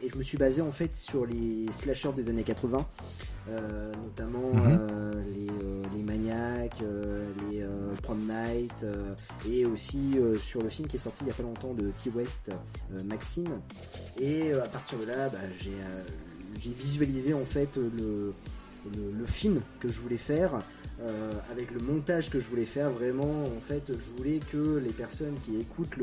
et je me suis basé en fait sur les slashers des années 80, notamment les Maniacs, les Prom Night, et aussi sur le film qui est sorti il y a pas longtemps de T. West, Maxine. Et à partir de là, j'ai visualisé en fait le film que je voulais faire, avec le montage que je voulais faire. Vraiment, en fait, je voulais que les personnes qui écoutent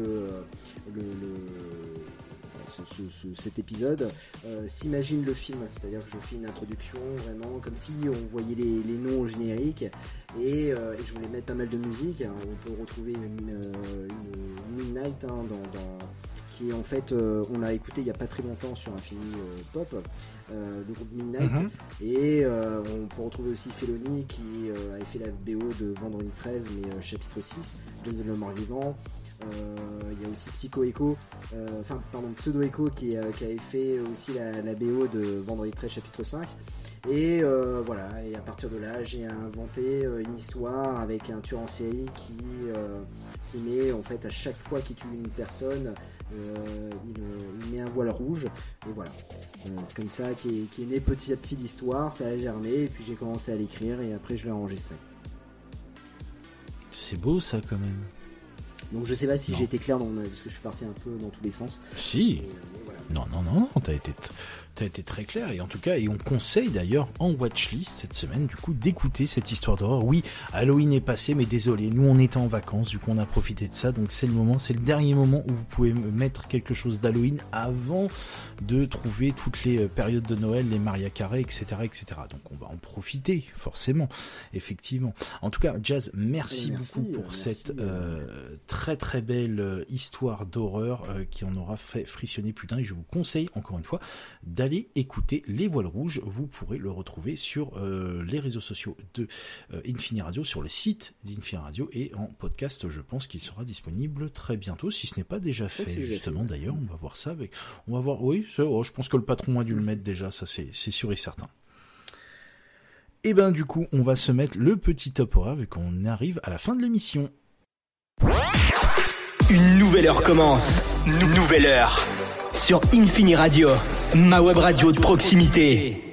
cet épisode s'imaginent le film, c'est-à-dire que je fais une introduction vraiment comme si on voyait les noms au générique, et je voulais mettre pas mal de musique. On peut retrouver une Midnight qui est en fait on l'a écouté il y a pas très longtemps sur un film pop, le groupe Midnight, et on peut retrouver aussi Felony qui avait fait la BO de Vendredi 13 mais chapitre 6, Jason le mort vivant. Il y a aussi Pseudo Echo qui avait fait aussi la BO de Vendredi 13 chapitre 5. Et voilà, et à partir de là j'ai inventé une histoire avec un tueur en série qui met en fait à chaque fois qu'il tue une personne, il met un voile rouge, et voilà. C'est comme ça qu'est née petit à petit l'histoire. Ça a germé et puis j'ai commencé à l'écrire et après je l'ai enregistré. C'est beau ça quand même. Donc je sais pas si j'ai été clair parce que je suis parti un peu dans tous les sens. Si. Voilà. Non, t'as été très clair, et en tout cas, et on conseille d'ailleurs en watchlist cette semaine du coup d'écouter cette histoire d'horreur. Oui, Halloween est passé, mais désolé, nous on était en vacances, du coup on a profité de ça, donc c'est le dernier moment où vous pouvez mettre quelque chose d'Halloween avant de trouver toutes les périodes de Noël, les Maria Carré, etc., etc. Donc on va en profiter forcément, effectivement. En tout cas, Jazz, merci beaucoup pour cette très très belle histoire d'horreur qui en aura fait frissonner plus d'un, et je vous conseille encore une fois d'aller écouter Les Voiles Rouges. Vous pourrez le retrouver sur les réseaux sociaux de Infini Radio, sur le site d'Infini Radio, et en podcast. Je pense qu'il sera disponible très bientôt, si ce n'est pas déjà fait, justement. D'ailleurs, on va voir ça on va voir. Oui, je pense que le patron a dû le mettre déjà, ça c'est sûr et certain. Et ben du coup, on va se mettre le petit top horreur vu qu'on arrive à la fin de l'émission. Une nouvelle heure commence. Nouvelle heure. Sur Infini Radio, ma web radio de proximité.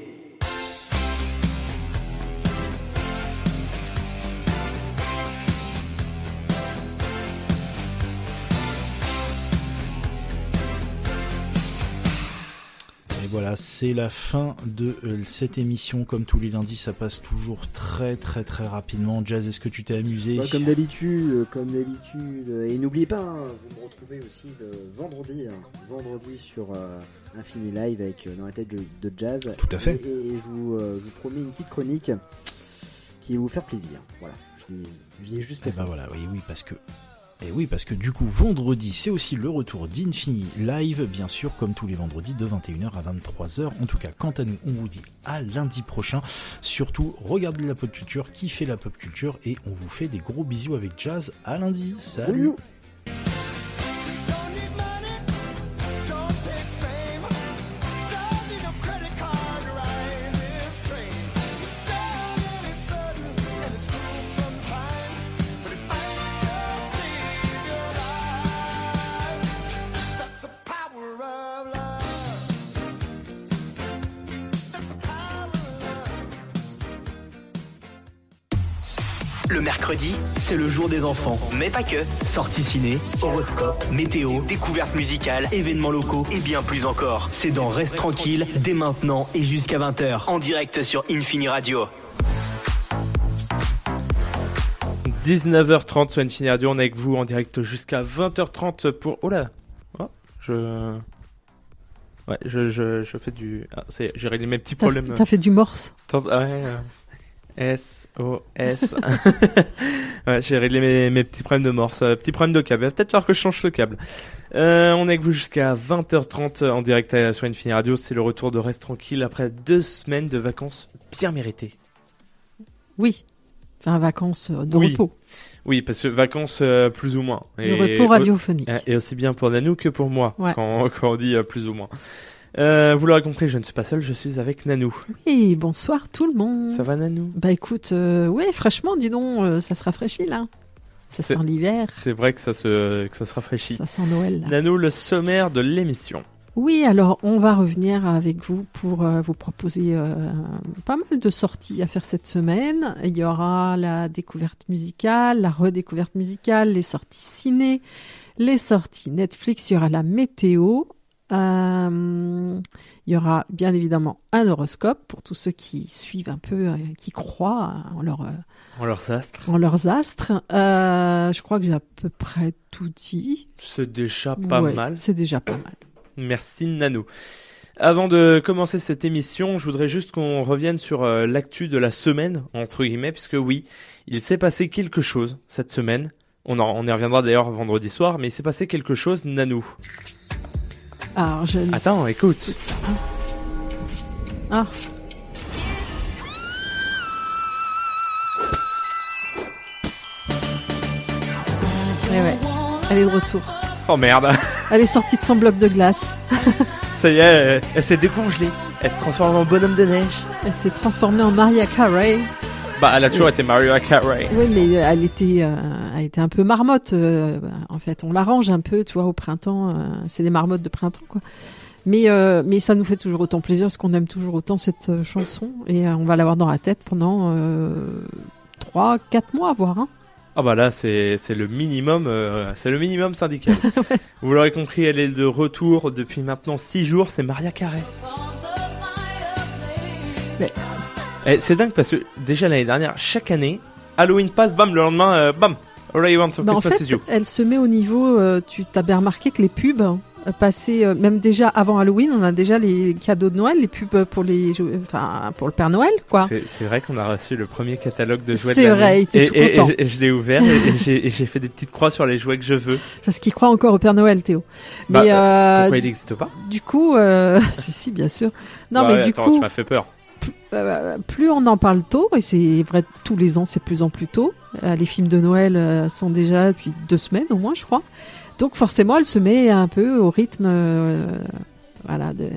Voilà, c'est la fin de cette émission. Comme tous les lundis, ça passe toujours très très très rapidement. Jazz, est-ce que tu t'es amusé ? Comme d'habitude. Et n'oubliez pas, vous me retrouvez aussi vendredi sur Infini Live avec Dans la tête de Jazz. Tout à fait. Et je vous promets une petite chronique qui va vous faire plaisir. Voilà, je dis juste ça. Ben voilà, oui, parce que du coup, vendredi, c'est aussi le retour d'Infini Live, bien sûr, comme tous les vendredis, de 21h à 23h. En tout cas, quant à nous, on vous dit à lundi prochain. Surtout, regardez la pop culture, kiffez la pop culture, et on vous fait des gros bisous avec Jazz. À lundi. Salut. Oui. Le mercredi, c'est le jour des enfants. Mais pas que. Sorties ciné, horoscope, météo, découvertes musicales, événements locaux et bien plus encore. C'est dans Reste Tranquille, dès maintenant et jusqu'à 20h. En direct sur Infini Radio. 19h30 sur Infini Radio, on est avec vous en direct jusqu'à 20h30 pour... Oh là, je fais du... j'ai réglé mes petits problèmes. T'as fait du morse. SOS. Ouais, j'ai réglé mes petits problèmes de morse, petits problèmes de câble. Il va peut-être falloir que je change ce câble. On est avec vous jusqu'à 20h30 en direct sur Infini Radio. C'est le retour de Reste Tranquille après 2 semaines de vacances bien méritées. Oui. Enfin, vacances de repos. Oui, parce que vacances plus ou moins. De repos radiophonique. Et aussi bien pour Nanou que pour moi, ouais. quand on dit plus ou moins. Vous l'aurez compris, je ne suis pas seul, je suis avec Nanou. Oui, bonsoir tout le monde. Ça va Nanou ? Bah écoute, ouais, fraîchement, dis donc, ça se rafraîchit là. Ça sent l'hiver. C'est vrai que ça se rafraîchit. Ça sent Noël là. Nanou, le sommaire de l'émission. Oui, alors on va revenir avec vous pour vous proposer pas mal de sorties à faire cette semaine. Il y aura la découverte musicale, la redécouverte musicale, les sorties ciné, les sorties Netflix, il y aura la météo. Il y aura bien évidemment un horoscope pour tous ceux qui suivent un peu, qui croient en leurs astres. Je crois que j'ai à peu près tout dit. C'est déjà pas mal. C'est déjà pas mal. Merci Nanou. Avant de commencer cette émission, je voudrais juste qu'on revienne sur l'actu de la semaine, entre guillemets, puisque oui, il s'est passé quelque chose cette semaine. On y reviendra d'ailleurs vendredi soir, mais il s'est passé quelque chose, Nanou. Alors, Attends, écoute. Ah. Ouais. Elle est de retour. Oh merde. Elle est sortie de son bloc de glace. Ça y est, elle s'est décongelée. Elle se transforme en bonhomme de neige. Elle s'est transformée en Mariah Carey. Bah, elle a toujours été Mariah Carey. Oui, mais elle était un peu marmotte. En fait, on l'arrange un peu, tu vois, au printemps. C'est les marmottes de printemps, quoi. Mais ça nous fait toujours autant plaisir parce qu'on aime toujours autant cette chanson. Et on va l'avoir dans la tête pendant 3-4 mois, voire. Hein. Ah bah là, c'est le minimum syndical. Ouais. Vous l'aurez compris, elle est de retour depuis maintenant 6 jours. C'est Mariah Carey. Mais... c'est dingue parce que déjà l'année dernière, chaque année, Halloween passe, bam, le lendemain, bam, All I Want for Christmas is You. Elle se met au niveau, tu t'as bien remarqué que les pubs passaient, même déjà avant Halloween, on a déjà les cadeaux de Noël, les pubs pour le Père Noël, quoi. C'est vrai qu'on a reçu le premier catalogue de jouets de l'année. C'est vrai, il était tout content. Et je l'ai ouvert et j'ai fait des petites croix sur les jouets que je veux. Parce qu'il croit encore au Père Noël, Théo. Mais pourquoi il n'existe pas? Du coup, si, bien sûr. Non, bah mais ouais, du attends, coup. Tu m'as fait peur. Plus on en parle tôt, et c'est vrai tous les ans c'est plus en plus tôt, les films de Noël sont déjà depuis 2 semaines au moins je crois, donc forcément elle se met un peu au rythme de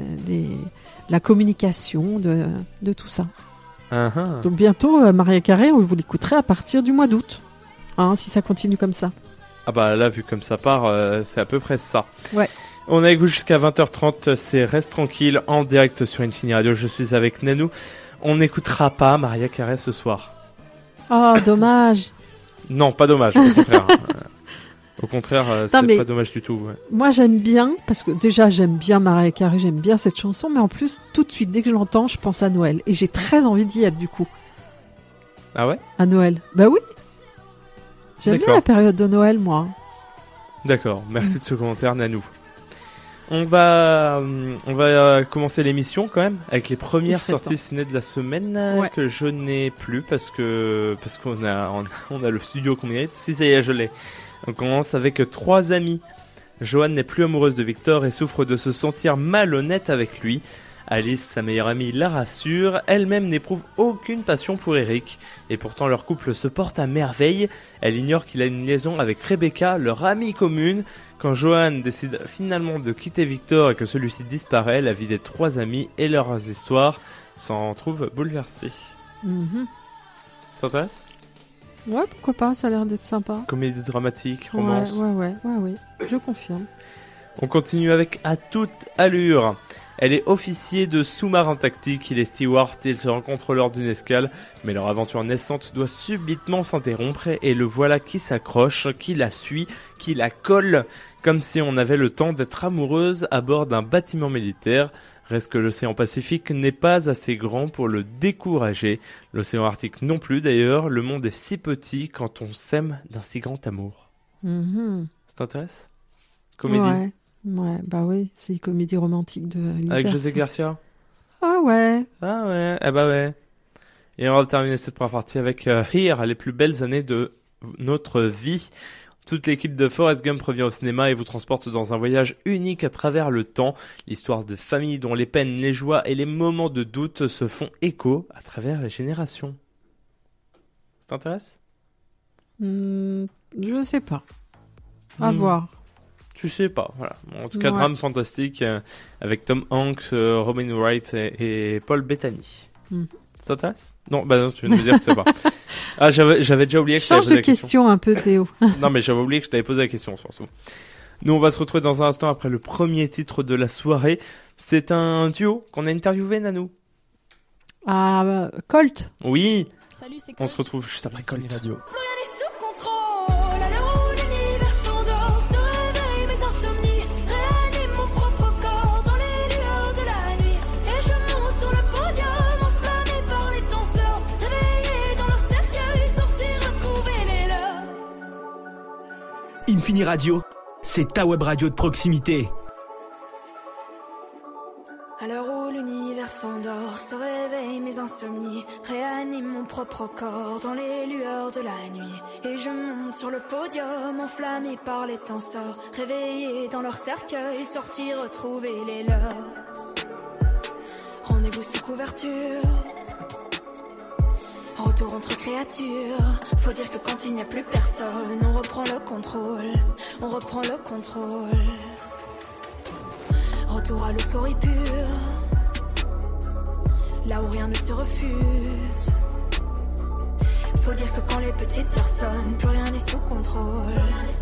la communication de tout ça. Uh-huh. Donc bientôt Mariah Carey, vous l'écouterez à partir du mois d'août, hein, si ça continue comme ça. Ah bah là vu comme ça part, c'est à peu près ça. Ouais. On est avec vous jusqu'à 20h30, c'est Reste Tranquille en direct sur Infini Radio, je suis avec Nanou. On n'écoutera pas Mariah Carey ce soir. Oh, dommage. Non, pas dommage, au contraire. Au contraire, c'est pas dommage du tout. Ouais. Moi j'aime bien, parce que déjà j'aime bien Mariah Carey, j'aime bien cette chanson, mais en plus tout de suite dès que je l'entends, je pense à Noël. Et j'ai très envie d'y être du coup. Ah ouais? À Noël. Bah oui. J'aime bien la période de Noël, moi. D'accord, merci de ce commentaire, Nanou. On va commencer l'émission quand même avec les premières sorties ciné de la semaine que je n'ai plus parce qu'on a le studio qu'on mérite. Si ça y est, je l'ai. On commence avec 3 amis. Joanne n'est plus amoureuse de Victor et souffre de se sentir malhonnête avec lui. Alice, sa meilleure amie, la rassure. Elle-même n'éprouve aucune passion pour Eric. Et pourtant leur couple se porte à merveille. Elle ignore qu'il a une liaison avec Rebecca, leur amie commune. Quand Joanne décide finalement de quitter Victor et que celui-ci disparaît, la vie des 3 amis et leurs histoires s'en trouvent bouleversées. Mm-hmm. Ça t'intéresse ? Ouais, pourquoi pas, ça a l'air d'être sympa. Comédie dramatique, romance. Ouais, je confirme. On continue avec À toute allure. Elle est officier de sous-marin tactique, il est steward et ils se rencontrent lors d'une escale, mais leur aventure naissante doit subitement s'interrompre et le voilà qui s'accroche, qui la suit, qui la colle, comme si on avait le temps d'être amoureuse à bord d'un bâtiment militaire. Reste que l'océan Pacifique n'est pas assez grand pour le décourager, l'océan Arctique non plus d'ailleurs, le monde est si petit quand on s'aime d'un si grand amour. Mm-hmm. Ça t'intéresse ? Comédie ? Ouais, bah oui, c'est une comédie romantique de l'hiver. Avec José Garcia ? Ah ouais. Et on va terminer cette première partie avec Here, les plus belles années de notre vie. Toute l'équipe de Forrest Gump revient au cinéma et vous transporte dans un voyage unique à travers le temps. L'histoire de famille dont les peines, les joies et les moments de doute se font écho à travers les générations. Ça t'intéresse ? Je sais pas. À voir. Tu sais pas, voilà. En tout cas, drame fantastique avec Tom Hanks, Robin Wright et Paul Bettany. Ça t'intéresse ? Non, bah non, tu viens de me dire que c'est pas. Ah, j'avais déjà oublié que je t'avais posé la question. Change de question un peu, Théo. Non, mais j'avais oublié que je t'avais posé la question, surtout. Nous, on va se retrouver dans un instant après le premier titre de la soirée. C'est un duo qu'on a interviewé, Nanou. Ah, Colt. Oui. Salut, c'est On se retrouve juste après Colt Radio. Plus rien n'est sous contrôle. À l'heure où l'univers s'endort, se réveillent mes insomnies. Réanime mon propre corps dans les lueurs de la nuit. Et je monte sur le podium, enflammé par les danseurs. Réveillés dans leur cercueil, sortir retrouver les leurs. Infini Radio, c'est ta web radio de proximité. À l'heure où l'univers s'endort, se réveillent mes insomnies, réanime mon propre corps dans les lueurs de la nuit. Et je monte sur le podium, enflammé par les tenseurs, réveillés dans leur cercueil, sortir retrouver les leurs. Rendez-vous sous couverture, retour entre créatures. Faut dire que quand il n'y a plus personne, on reprend le contrôle, on reprend le contrôle. Retour à l'euphorie pure, là où rien ne se refuse. Faut dire que quand les petites sœurs sonnent, plus rien n'est sous contrôle.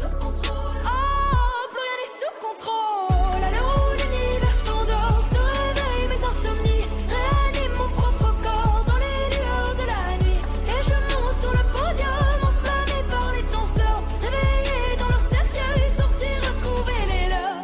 Oh, plus rien n'est sous contrôle. À l'heure où l'univers s'endort, se réveillent mes insomnies. Réanime mon propre corps dans les lueurs de la nuit. Et je monte sur le podium, enflammé par les danseurs. Réveillés dans leur cercueil, sortir retrouver les leurs.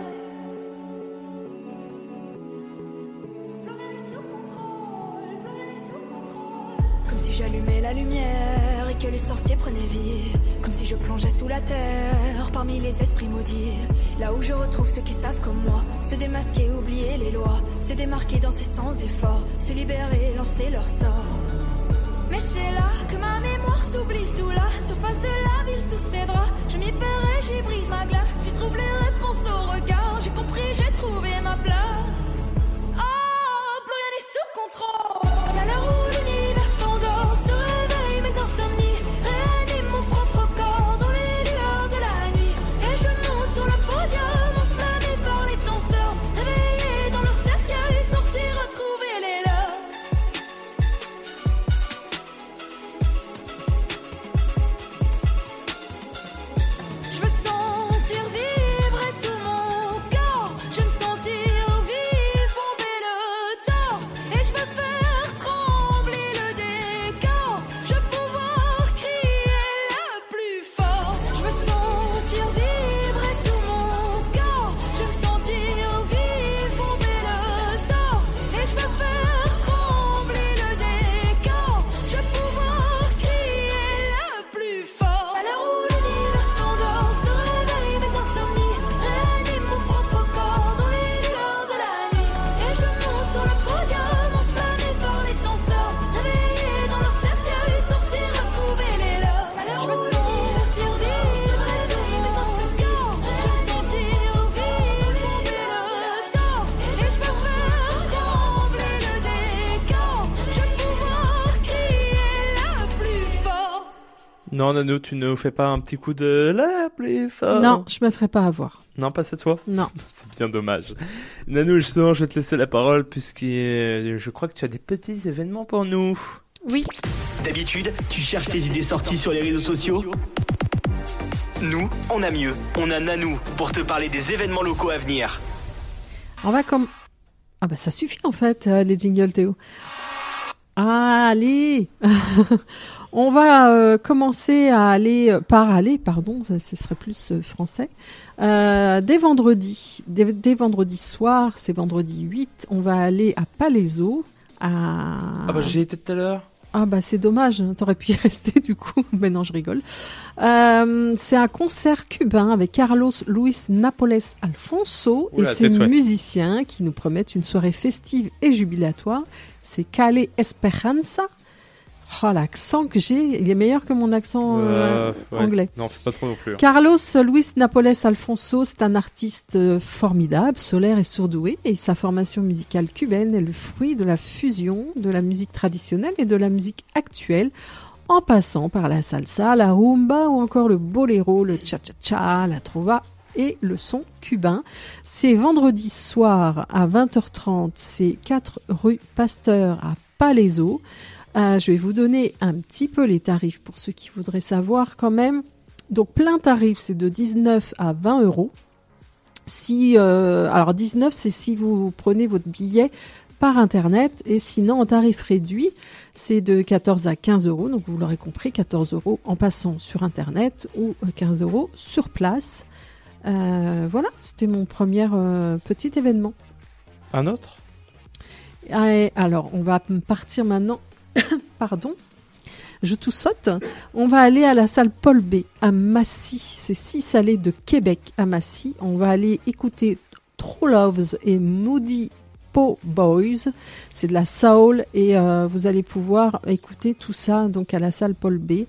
Comme si j'allumais la lumière et que les sorciers prenaient vie. Comme si je plongeais sous la terre, parmi les esprits maudits. Là où je retrouve ceux qui savent comme moi, se démasquer, oublier les lois, se démarquer, danser sans effort, se libérer, lancer leur sort. Mais c'est là que ma mémoire s'oublie sous la surface de la ville, sous ses draps. Je m'y perds et j'y brise ma glace, j'y trouve les réponses au regard. J'ai compris, j'ai trouvé ma place. Oh, plus rien n'est sous contrôle. À l'heure où l'univers s'endort, se réveillent mes insomnies. Réanime mon propre corps dans les lueurs de la nuit. Et je monte sur le podium, enflammé par les danseurs. Réveillés dans leur cercueil, sortir retrouver les leurs. Je veux sentir vibrer tout mon corps. Je veux me sentir vivre, bomber le torse. Et je veux faire trembler le décor. Je veux pouvoir crier le plus fort. Je veux sentir vibrer tout mon corps. Je veux me sentir vivre, bomber le torse. Et je veux faire trembler le décor. Je veux pouvoir crier le plus fort. À l'heure où l'univers s'endort, se réveillent mes insomnies. Réanime mon propre corps dans les lueurs de la nuit. Et je monte sur le podium, enflammé par les danseurs. Réveillés dans leur cercueil, sortir retrouver les leurs. À l'heure où je veux sentir vibrer tous mes insomnies. Je veux sentir vivre, bomber le torse. Et je veux faire trembler le décor. Je veux pouvoir crier le plus fort. Non, Nanou, tu ne nous fais pas un petit coup de la plus fort. Non, je me ferai pas avoir. Non, pas cette fois. Non. C'est bien dommage. Nanou, justement, je vais te laisser la parole puisque je crois que tu as des petits événements pour nous. Oui. D'habitude, tu cherches tes idées sorties sur les réseaux sociaux. Nous, on a mieux. On a Nanou pour te parler des événements locaux à venir. On va comme... Ah bah ça suffit en fait, les jingles Théo. Ah, allez. On va commencer à aller, ce serait plus français. Dès vendredi soir, c'est vendredi 8, on va aller à Palaiseau. Ah bah j'y étais tout à l'heure. Ah bah c'est dommage, t'aurais pu y rester du coup. Mais non, je rigole. C'est un concert cubain avec Carlos Luis Napoles Alfonso. Oula, et ses c'est musiciens qui nous promettent une soirée festive et jubilatoire. C'est Cale Esperanza. Oh, l'accent que j'ai, il est meilleur que mon accent Ouais. anglais. Non, fais pas trop non plus. Carlos Luis Napoles Alfonso, c'est un artiste formidable, solaire et surdoué, et sa formation musicale cubaine est le fruit de la fusion de la musique traditionnelle et de la musique actuelle, en passant par la salsa, la rumba ou encore le boléro, le cha-cha-cha, la trova et le son cubain. C'est vendredi soir à 20h30, c'est 4 rue Pasteur à Palaiseau. Je vais vous donner un petit peu les tarifs pour ceux qui voudraient savoir quand même. Donc plein tarif, c'est de 19 à 20 euros. Alors 19, c'est si vous prenez votre billet par internet, et sinon en tarif réduit, c'est de 14 à 15 euros. Donc vous l'aurez compris, 14 euros en passant sur internet ou 15 euros sur place. Voilà, c'était mon premier petit événement. Un autre ? Et alors, on va partir maintenant. Pardon. Je tout saute. On va aller à la salle Paul B à Massy. C'est 6 allées de Québec à Massy. On va aller écouter True Loves et Moody Po Boys. C'est de la soul et vous allez pouvoir écouter tout ça donc à la salle Paul B.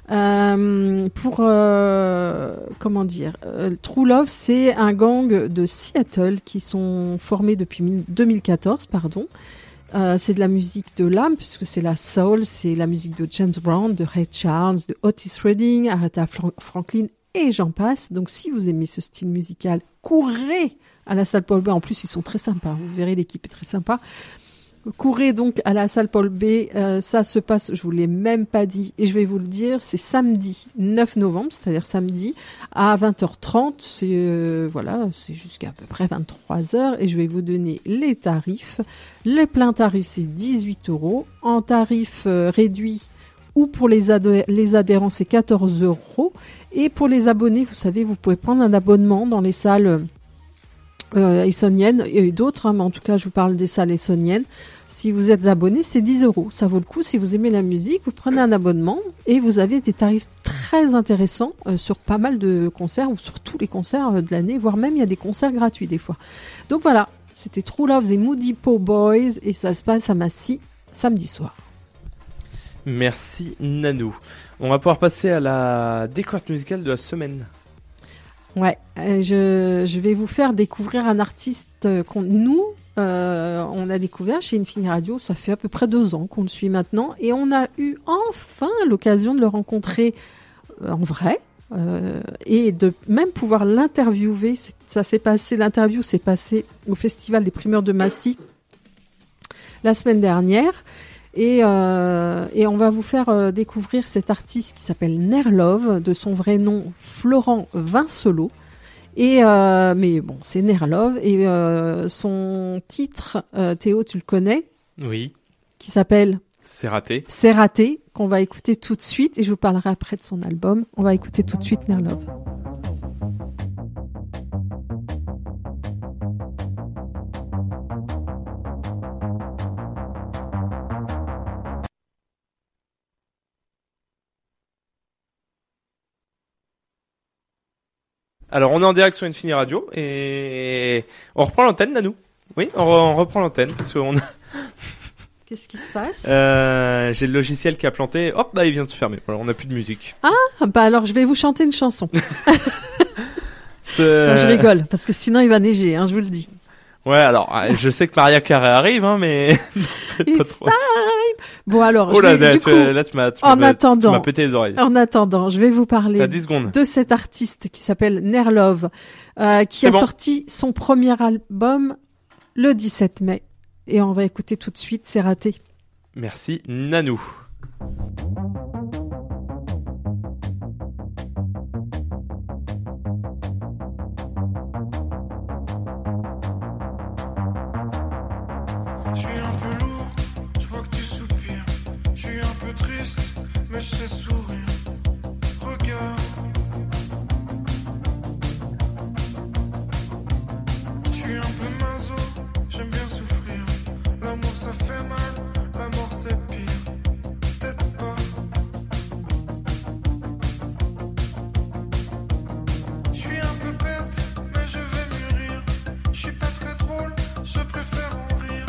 True Love, c'est un gang de Seattle qui sont formés depuis 2014, pardon. C'est de la musique de l'âme, puisque c'est la soul, c'est la musique de James Brown, de Ray Charles, de Otis Redding, Aretha Franklin et j'en passe. Donc si vous aimez ce style musical, courez à la salle Paul B. En plus, ils sont très sympas. Vous verrez, l'équipe est très sympa. Courez donc à la salle Paul B. Ça se passe, je vous l'ai même pas dit, et je vais vous le dire, c'est samedi 9 novembre, c'est-à-dire samedi à 20h30. C'est jusqu'à peu près 23h, et je vais vous donner les tarifs. Le plein tarif, c'est 18 euros. En tarif réduit ou pour les adhérents, c'est 14 euros. Et pour les abonnés, vous savez, vous pouvez prendre un abonnement dans les salles essonniennes et d'autres, mais en tout cas, je vous parle des salles essonniennes. Si vous êtes abonné, c'est 10 euros. Ça vaut le coup. Si vous aimez la musique, vous prenez un abonnement et vous avez des tarifs très intéressants sur pas mal de concerts ou sur tous les concerts de l'année, voire même il y a des concerts gratuits des fois. Donc voilà, c'était True Loves et Moody Po Boys et ça se passe à Massy samedi soir. Merci Nanou. On va pouvoir passer à la découverte musicale de la semaine. Ouais, je vais vous faire découvrir un artiste on a découvert chez Infini Radio, ça fait à peu près 2 ans qu'on le suit maintenant, et on a eu enfin l'occasion de le rencontrer en vrai, et de même pouvoir l'interviewer. L'interview s'est passée au Festival des Primeurs de Massy la semaine dernière. Et on va vous faire découvrir cet artiste qui s'appelle Nerlove, de son vrai nom Florent Vinsolo. Mais bon, c'est Nerlove. Et son titre, Théo, tu le connais ? Oui. Qui s'appelle ? C'est raté. C'est raté, qu'on va écouter tout de suite. Et je vous parlerai après de son album. On va écouter tout de suite Nerlove. Alors, on est en direct sur Infini Radio et on reprend l'antenne, Nanou. Oui, on reprend l'antenne parce qu'on a... Qu'est-ce qui se passe ? J'ai le logiciel qui a planté. Hop, bah il vient de se fermer. Voilà, on n'a plus de musique. Ah, bah alors je vais vous chanter une chanson. Non, je rigole parce que sinon il va neiger, je vous le dis. Ouais, alors je sais que Maria Carey arrive, mais It's time. Bon alors, tu m'as pété les oreilles. En attendant, je vais vous parler 10 secondes. de cet artiste qui s'appelle Nerlove, qui a sorti son premier album le 17 mai. Et on va écouter tout de suite, c'est raté. Merci Nanou. Je suis un peu lourd, je vois que tu soupires. Je suis un peu triste, mais je sais sourire. Regarde. Je suis un peu maso, j'aime bien souffrir. L'amour ça fait mal, la mort c'est pire. Peut-être pas. Je suis un peu bête, mais je vais mûrir. Je suis pas très drôle, je préfère en rire.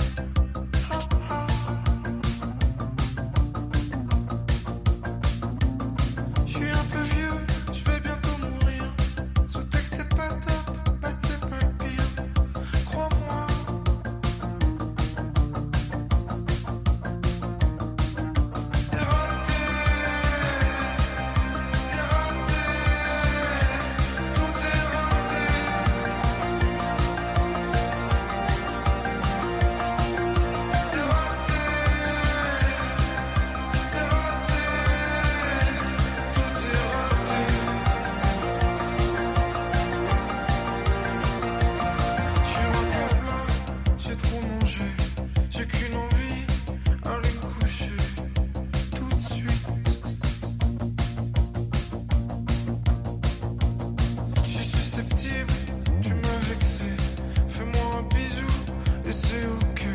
et c'est ok.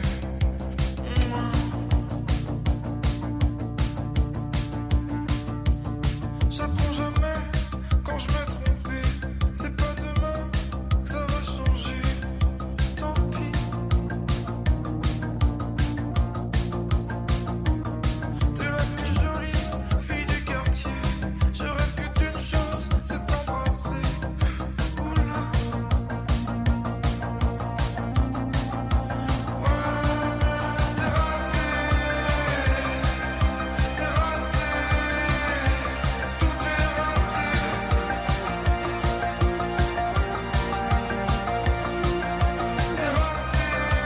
J'apprends jamais quand je m'ai trompé. C'est pas demain que ça va changer. Tant pis. T'es la plus jolie fille du quartier. Je rêve que d'une chose, c'est t'embrasser. Oula. Ouais, mais c'est raté. C'est raté. Tout est raté. C'est raté.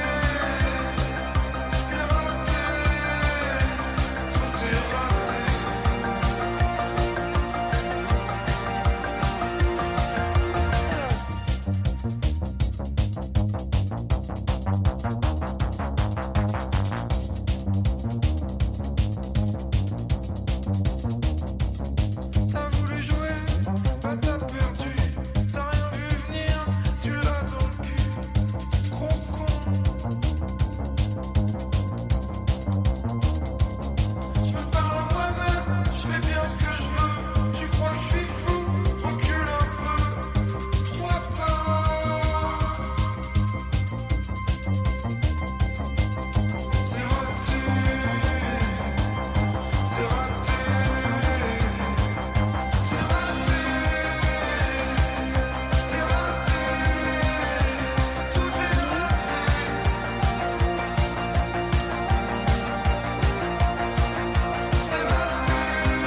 C'est raté. Tout est raté. T'as voulu jouer, bah t'as perdu. T'as rien vu venir, tu l'as dans le cul. Gros con. Je me parle à moi-même, je fais bien ce que je veux. Tu crois que je suis fou, recule un peu. 3 pas. C'est raté. C'est raté. C'est raté. C'est raté. Tout est raté. C'est raté.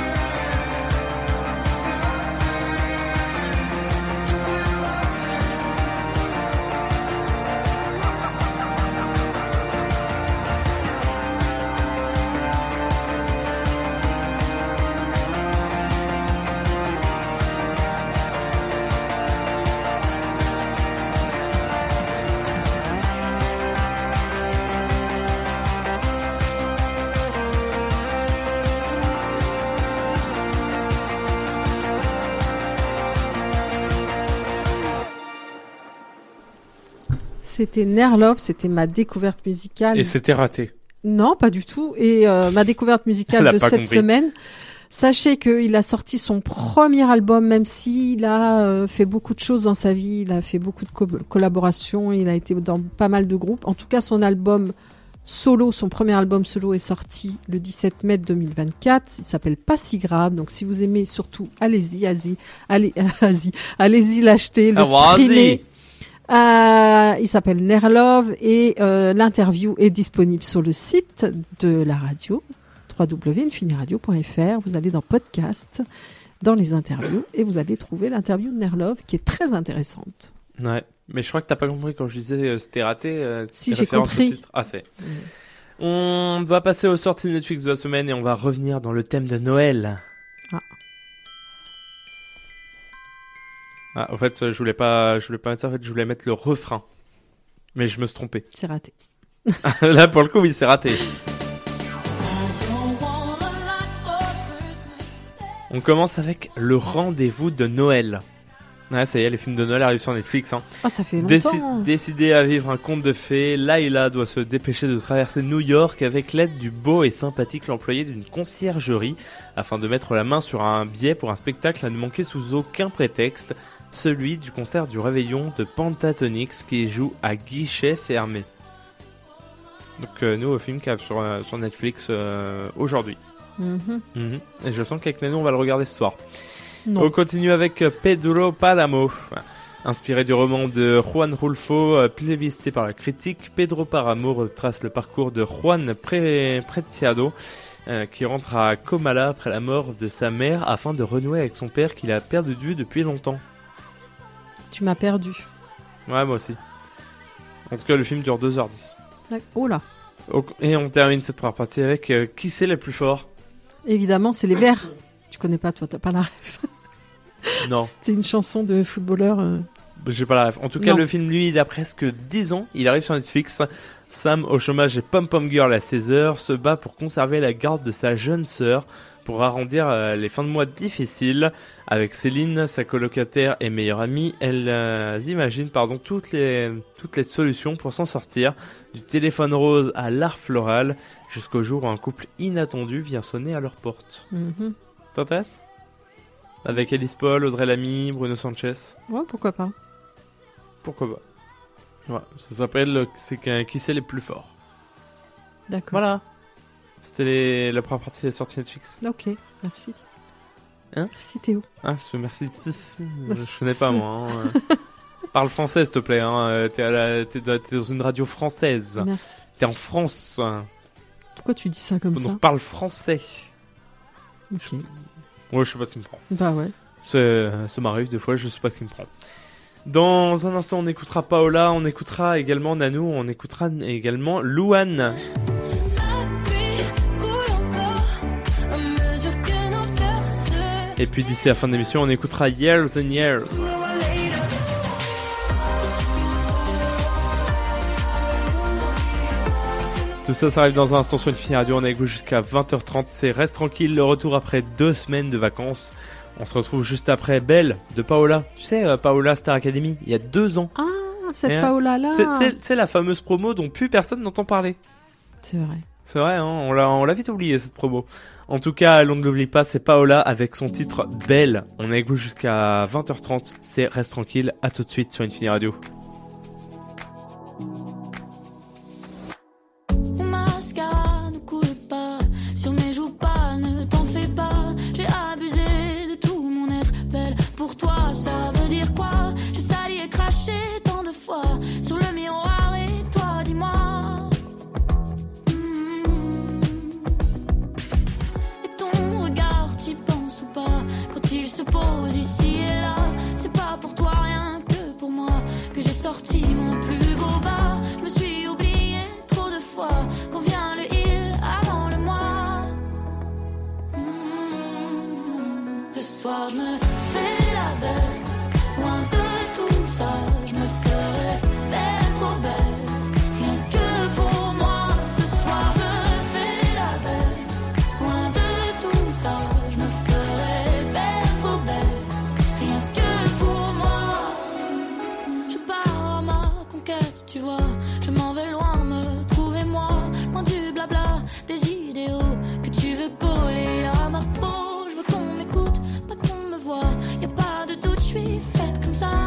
C'est raté. Tout est raté. C'était Nerlove, c'était ma découverte musicale. Et c'était raté. Non, pas du tout. Et ma découverte Elle musicale a de pas cette compris. semaine, sachez qu'il a sorti son premier album, même s'il a fait beaucoup de choses dans sa vie, il a fait beaucoup de collaborations, il a été dans pas mal de groupes. En tout cas, son album solo, son premier album solo est sorti le 17 mai 2024. Il s'appelle Pas si grave. Donc, si vous aimez, surtout, allez-y l'acheter, le streamer. Il s'appelle Nerlove et l'interview est disponible sur le site de la radio www.infiniradio.fr. Vous allez dans podcast, dans les interviews et vous allez trouver l'interview de Nerlove qui est très intéressante. Ouais. Mais je crois que t'as pas compris quand je disais c'était raté. Si, c'était j'ai référence au compris. titre. Ah, c'est. On va passer aux sorties Netflix de la semaine et on va revenir dans le thème de Noël. Ah, en fait, je voulais pas mettre ça, en fait, je voulais mettre le refrain. Mais je me suis trompé. C'est raté. Là, pour le coup, oui, c'est raté. On commence avec le rendez-vous de Noël. Ouais, ça y est, les films de Noël arrivent sur Netflix, hein. Ah, ça fait longtemps. Décidé à vivre un conte de fées, Layla doit se dépêcher de traverser New York avec l'aide du beau et sympathique employé d'une conciergerie afin de mettre la main sur un billet pour un spectacle à ne manquer sous aucun prétexte, celui du concert du Réveillon de Pentatonix qui joue à guichet fermé. Donc nouveau film qui arrive sur Netflix aujourd'hui. Et je sens qu'avec Nano on va le regarder ce soir. Non. On continue avec Pedro Páramo. Inspiré du roman de Juan Rulfo, plébiscité par la critique, Pedro Páramo retrace le parcours de Juan Preciado, qui rentre à Comala après la mort de sa mère afin de renouer avec son père qu'il a perdu de vue depuis longtemps. Tu m'as perdu. Ouais, moi aussi. En tout cas, le film dure 2h10. Oh là. Et on termine cette première partie avec qui c'est le plus fort? Évidemment, c'est les Verts. Tu connais pas, toi, t'as pas la ref. Non. C'était une chanson de footballeur. J'ai pas la ref. En tout cas, Non. le film, lui, il a presque 10 ans. Il arrive sur Netflix. Sam, au chômage et Pom Pom Girl à 16h, se bat pour conserver la garde de sa jeune sœur pour arrondir les fins de mois difficiles. Avec Céline, sa colocataire et meilleure amie, elles imaginent toutes les solutions pour s'en sortir. Du téléphone rose à l'art floral, jusqu'au jour où un couple inattendu vient sonner à leur porte. Mhm. T'intéresse ? Avec Alice Paul, Audrey Lamy, Bruno Sanchez. Ouais, pourquoi pas. Pourquoi pas ? Ouais, ça s'appelle Qui c'est les plus forts. D'accord. Voilà. C'était la première partie de la sortie Netflix. Ok, merci. Hein ? Merci Théo. Ah, merci. Je connais pas moi. Parle français s'il te plaît. T'es dans une radio française. Merci. T'es en France. Pourquoi tu dis ça comme ça ? Donc parle français. Ok. Ouais, je sais pas ce qui me prend. Bah ouais. Ça m'arrive des fois, je sais pas ce qui me prend. Dans un instant, on écoutera Paola, on écoutera également Nanou, on écoutera également Louane. La pluie coule encore à mesure que nos cœurs se... Et puis d'ici la fin de l'émission, on écoutera Years and Years. Tout ça, ça arrive dans un instant sur une fine radio. On est avec vous jusqu'à 20h30. C'est Reste Tranquille, le retour après 2 semaines de vacances. On se retrouve juste après Belle de Paola. Tu sais, Paola Star Academy, il y a 2 ans. Ah, cette Hein Paola-là. C'est la fameuse promo dont plus personne n'entend parler. C'est vrai. C'est vrai, hein, on l'a vite oublié cette promo. En tout cas, on ne l'oublie pas, c'est Paola avec son titre Belle. On est avec vous jusqu'à 20h30. C'est Reste Tranquille, à tout de suite sur Infini Radio. Mon mascara ne coule pas sur mes joues pâles, ne t'en fais pas. J'ai abusé de tout mon être belle. Pour toi, ça veut dire quoi? J'ai sali et craché tant de fois sur le miroir et toi, dis-moi. Et ton regard, t'y penses ou pas? Quand il se pose ici et là, c'est pas pour toi rien que pour moi que j'ai sorti mon plus beau bas. Je me suis oubliée trop de fois. Quand vient le il avant le moi. Ce soir je me fais la belle. Loin de tout ça, je me ferai d'être trop belle. Rien que pour moi. Ce soir je me fais la belle. Loin de tout ça, je me ferai d'être trop belle. Rien que pour moi. Je pars à ma conquête, tu vois. Je m'en vais loin, me trouver moi. Loin du blabla, des idéaux que tu veux coller à ma peau. Je veux qu'on m'écoute, pas qu'on me voit. Y a pas de doute, je suis faite comme ça.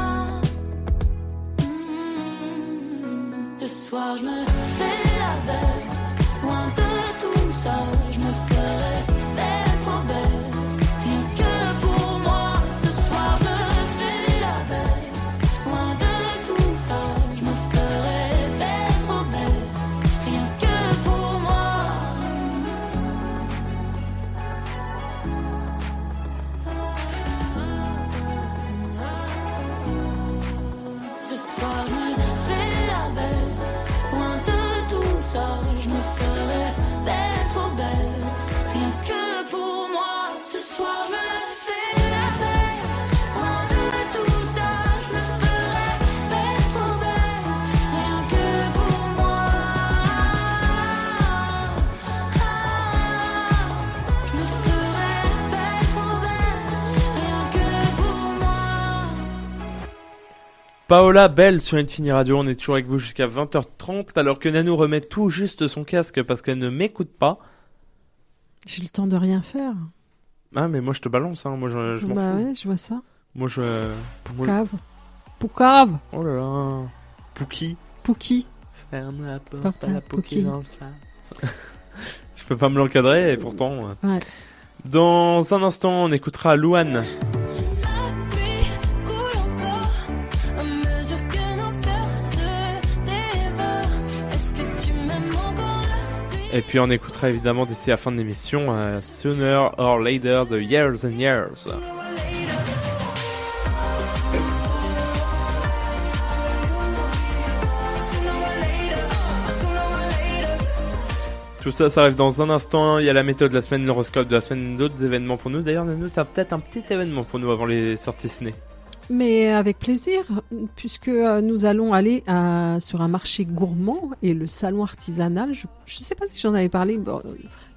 Ce soir je me fais la belle. Loin de tout ça, je me ferai d'être trop belle. Rien que pour moi. Ce soir je me fais la belle. Loin de tout ça, je me ferai d'être trop belle. Rien que pour moi. Ce soir je me fais la belle. Loin de tout ça, je me ferai d'être trop belle. Rien que pour moi. Ce soir je me fais la belle. Loin de tout ça, je me ferai d'être trop belle. Rien que pour moi. Je me ferai d'être trop belle. Rien que pour moi. Paola Belle sur Infini Radio, on est toujours avec vous jusqu'à 20h30 alors que Nanou remet tout juste son casque parce qu'elle ne m'écoute pas. J'ai le temps de rien faire. Ah mais moi je te balance, hein. Moi je m'en Bah fous. ouais, je vois ça. Moi je... Poucave. Poucave. Oh là là. Pouki. Pouki. Ferme la porte Porte à la à Pouki Pouki. dans le phare. Je peux pas me l'encadrer et pourtant... Ouais. Dans un instant on écoutera Louane. La pluie coule encore à mesure que nos cœurs se dévorent. Est-ce que tu m'aimes encore? La pluie. Et puis on écoutera évidemment d'ici la fin de l'émission Sooner or Later de Years and Years. Tout ça, ça arrive dans un instant. Il y a la méthode de la semaine, l'horoscope de la semaine, d'autres événements pour nous. D'ailleurs, Nanou, t'as peut-être un petit événement pour nous avant les sorties ciné. Mais avec plaisir, puisque nous allons aller sur un marché gourmand et le salon artisanal. Je ne sais pas si j'en avais parlé. Bon,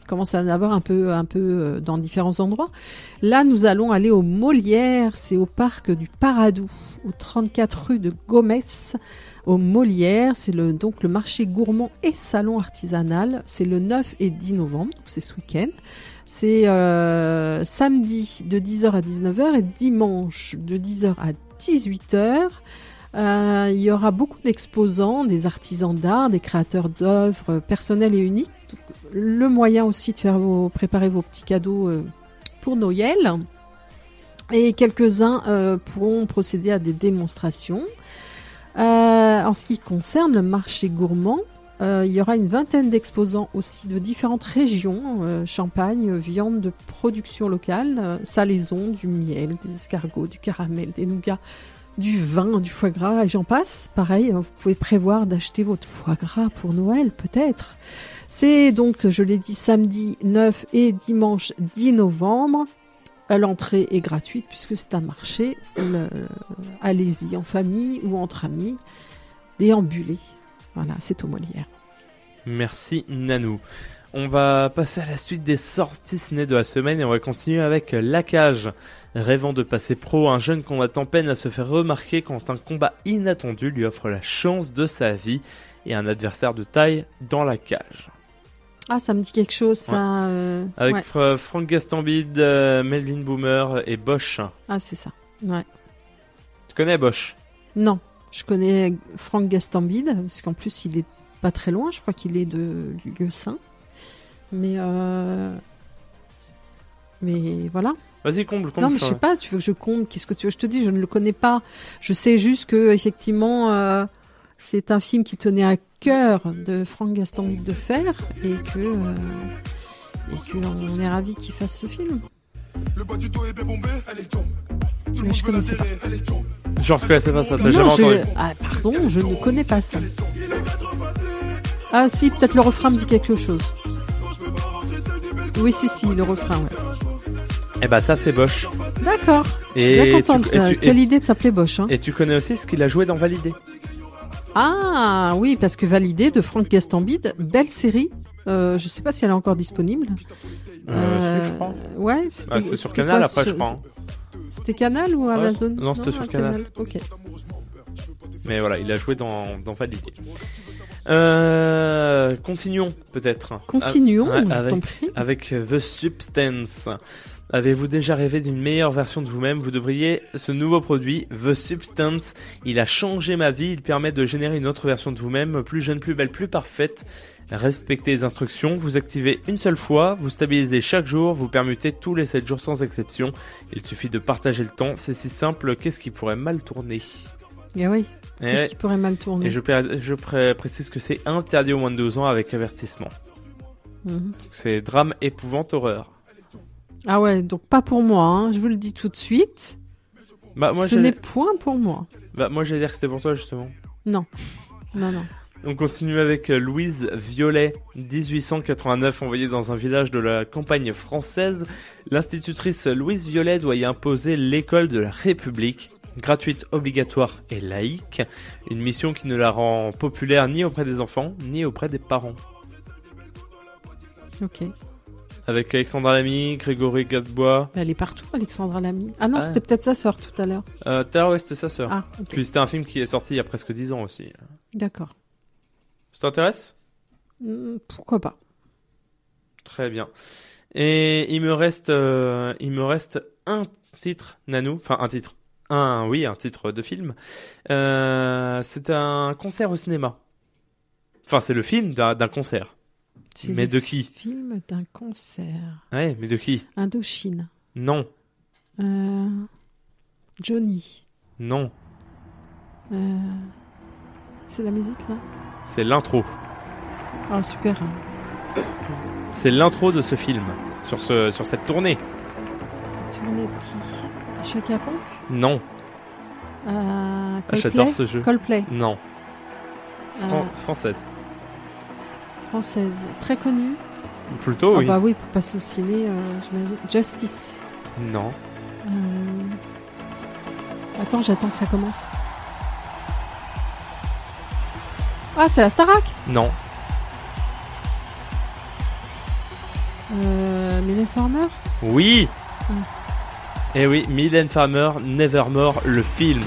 commence à en avoir un peu dans différents endroits. Là, nous allons aller au Molière, c'est au parc du Paradou, au 34 rue de Gomès, au Molière. C'est donc le marché gourmand et salon artisanal. C'est le 9 et 10 novembre, donc c'est ce week-end. C'est samedi de 10h à 19h et dimanche de 10h à 18h. Il y aura beaucoup d'exposants, des artisans d'art, des créateurs d'œuvres personnelles et uniques. Le moyen aussi de préparer vos petits cadeaux pour Noël. Et quelques-uns pourront procéder à des démonstrations. En ce qui concerne le marché gourmand, il y aura une vingtaine d'exposants aussi de différentes régions, champagne, viande de production locale, salaison, du miel, des escargots, du caramel, des nougats, du vin, du foie gras et j'en passe. Pareil, vous pouvez prévoir d'acheter votre foie gras pour Noël peut-être. C'est donc, je l'ai dit, samedi 9 et dimanche 10 novembre. L'entrée est gratuite puisque c'est un marché. Allez-y en famille ou entre amis, déambulez. Voilà, c'est au Molière. Merci Nanou. On va passer à la suite des sorties ciné de la semaine et on va continuer avec La Cage. Rêvant de passer pro, un jeune combattant peine à se faire remarquer quand un combat inattendu lui offre la chance de sa vie et un adversaire de taille dans la cage. Ah, ça me dit quelque chose, ça. Avec ouais. Franck Gastambide, Melvin Boomer et Bosch. Ah, c'est ça. Ouais. Tu connais Bosch? Non, je connais Franck Gastambide, parce qu'en plus, il est pas très loin. Je crois qu'il est de Lieu-Saint. Mais voilà. Vas-y, comble. Non, mais je sais pas, tu veux que je comble? Qu'est-ce que tu veux? Je te dis, je ne le connais pas. Je sais juste que, effectivement, c'est un film qui tenait à cœur de Franck Gastambide de faire et que on est ravis qu'il fasse ce film. Le bas du dos est bien bombé, elle est tombe. Tout le Mais monde je veut la connaissais pas. serrer, elle est tombe. Genre, je connaissais pas ça, t'as Non, jamais entendu? Ah, pardon, je ne connais pas ça. Ah, si, peut-être le refrain me dit quelque chose. Oui, si, le refrain, ouais. Eh ben, ça, c'est Bosch. D'accord. Je suis Et bien contente. Quelle idée de s'appeler Bosch, hein. Et tu connais aussi ce qu'il a joué dans Validé? Ah, oui, parce que Validé de Franck Gastambide, belle série. Je sais pas si elle est encore disponible. Je crois. Ouais, C'est sur Canal quoi, après, je crois. C'était Canal ou Amazon? Non, c'était sur Canal. Ok. Mais voilà, il a joué dans Validé. Continuons peut-être. Continuons, Ouais, je t'en prie. Avec The Substance. Avez-vous déjà rêvé d'une meilleure version de vous-même? Vous devriez ce nouveau produit, The Substance. Il a changé ma vie. Il permet de générer une autre version de vous-même, plus jeune, plus belle, plus parfaite. Respectez les instructions. Vous activez une seule fois. Vous stabilisez chaque jour. Vous permutez tous les 7 jours sans exception. Il suffit de partager le temps. C'est si simple. Qu'est-ce qui pourrait mal tourner? Eh oui. Et Qu'est-ce qui pourrait mal tourner? Et je précise que c'est interdit aux moins de 12 ans avec avertissement. Mhm. Donc c'est drame, épouvante, horreur. Ah ouais, donc pas pour moi, hein. Je vous le dis tout de suite. Bah, moi, Ce n'est point pour moi. Bah, moi, j'allais dire que c'était pour toi, justement. Non. On continue avec Louise Violet, 1889, envoyée dans un village de la campagne française. L'institutrice Louise Violet doit y imposer l'école de la République, gratuite, obligatoire et laïque. Une mission qui ne la rend populaire ni auprès des enfants, ni auprès des parents. Ok. Avec Alexandra Lamy, Grégory Gadebois. Elle est partout, Alexandra Lamy. Ah non, Ah. c'était peut-être sa sœur tout à l'heure. Ouais, c'était sa sœur. Ah, ok. Puis c'était un film qui est sorti il y a presque 10 ans aussi. D'accord. Ça t'intéresse? Pourquoi pas? Très bien. Et il me reste un titre, Nanou. Enfin, un titre. Un titre de film. C'est un concert au cinéma. Enfin, c'est le film d'un concert. C'est Mais le de qui? Film d'un concert. Ouais, mais de qui? Indochine. Non. Johnny. Non. C'est la musique, là? C'est l'intro. Ah, super. C'est l'intro de ce film. Sur cette tournée. La tournée de qui? Chaka Ponk? Non. Coldplay? J'adore ce jeu. Coldplay. Non. Française. Française. Très connue. Plutôt, oui. Ah bah oui, pour passer au ciné, j'imagine. Justice. Non. Attends, j'attends que ça commence. Ah, c'est la Starac? Non. Mylène Farmer. Oui. Mm. Et oui, Mylène Farmer, Nevermore, le film.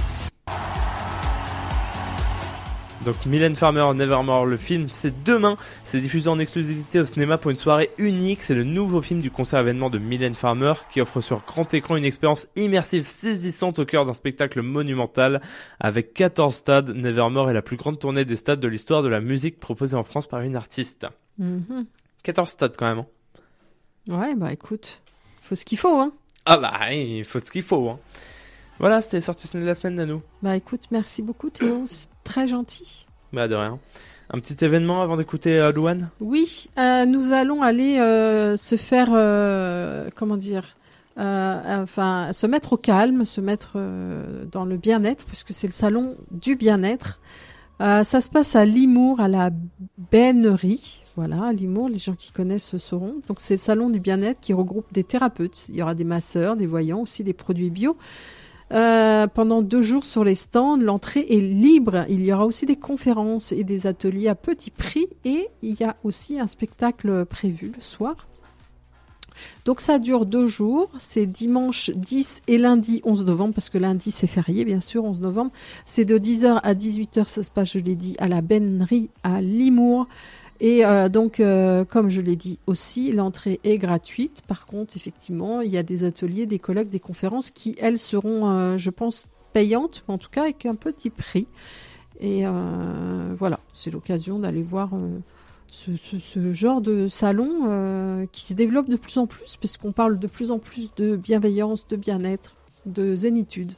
Donc Mylène Farmer, Nevermore, le film, c'est demain. C'est diffusé en exclusivité au cinéma pour une soirée unique. C'est le nouveau film du concert événement de Mylène Farmer qui offre sur grand écran une expérience immersive saisissante au cœur d'un spectacle monumental. Avec 14 stades, Nevermore est la plus grande tournée des stades de l'histoire de la musique proposée en France par une artiste. 14 stades quand même. Hein. Ouais, bah écoute, faut ce qu'il faut, hein. Ah bah, il faut ce qu'il faut. Hein. Voilà, c'était sorti ciné de la semaine, Nanou. Bah écoute, merci beaucoup Théo, c'est très gentil. Bah de rien. Un petit événement avant d'écouter Louane. Oui, nous allons aller se faire, se mettre au calme, se mettre dans le bien-être, puisque c'est le salon du bien-être. Ça se passe à Limours, à la Bennerie. Voilà, à Limours, les gens qui connaissent sauront. Donc c'est le salon du bien-être qui regroupe des thérapeutes. Il y aura des masseurs, des voyants, aussi des produits bio. Pendant 2 jours sur les stands, l'entrée est libre. Il y aura aussi des conférences et des ateliers à petit prix et il y a aussi un spectacle prévu le soir. Donc ça dure 2 jours, c'est dimanche 10 et lundi 11 novembre, parce que lundi c'est férié bien sûr, 11 novembre. C'est de 10h à 18h, ça se passe, je l'ai dit, à la Bennerie à Limours. Et comme je l'ai dit aussi, l'entrée est gratuite. Par contre, effectivement, il y a des ateliers, des colloques, des conférences qui, elles, seront, je pense, payantes, mais en tout cas avec un petit prix. Et voilà, c'est l'occasion d'aller voir ce genre de salon qui se développe de plus en plus, puisqu'on parle de plus en plus de bienveillance, de bien-être, de zénitude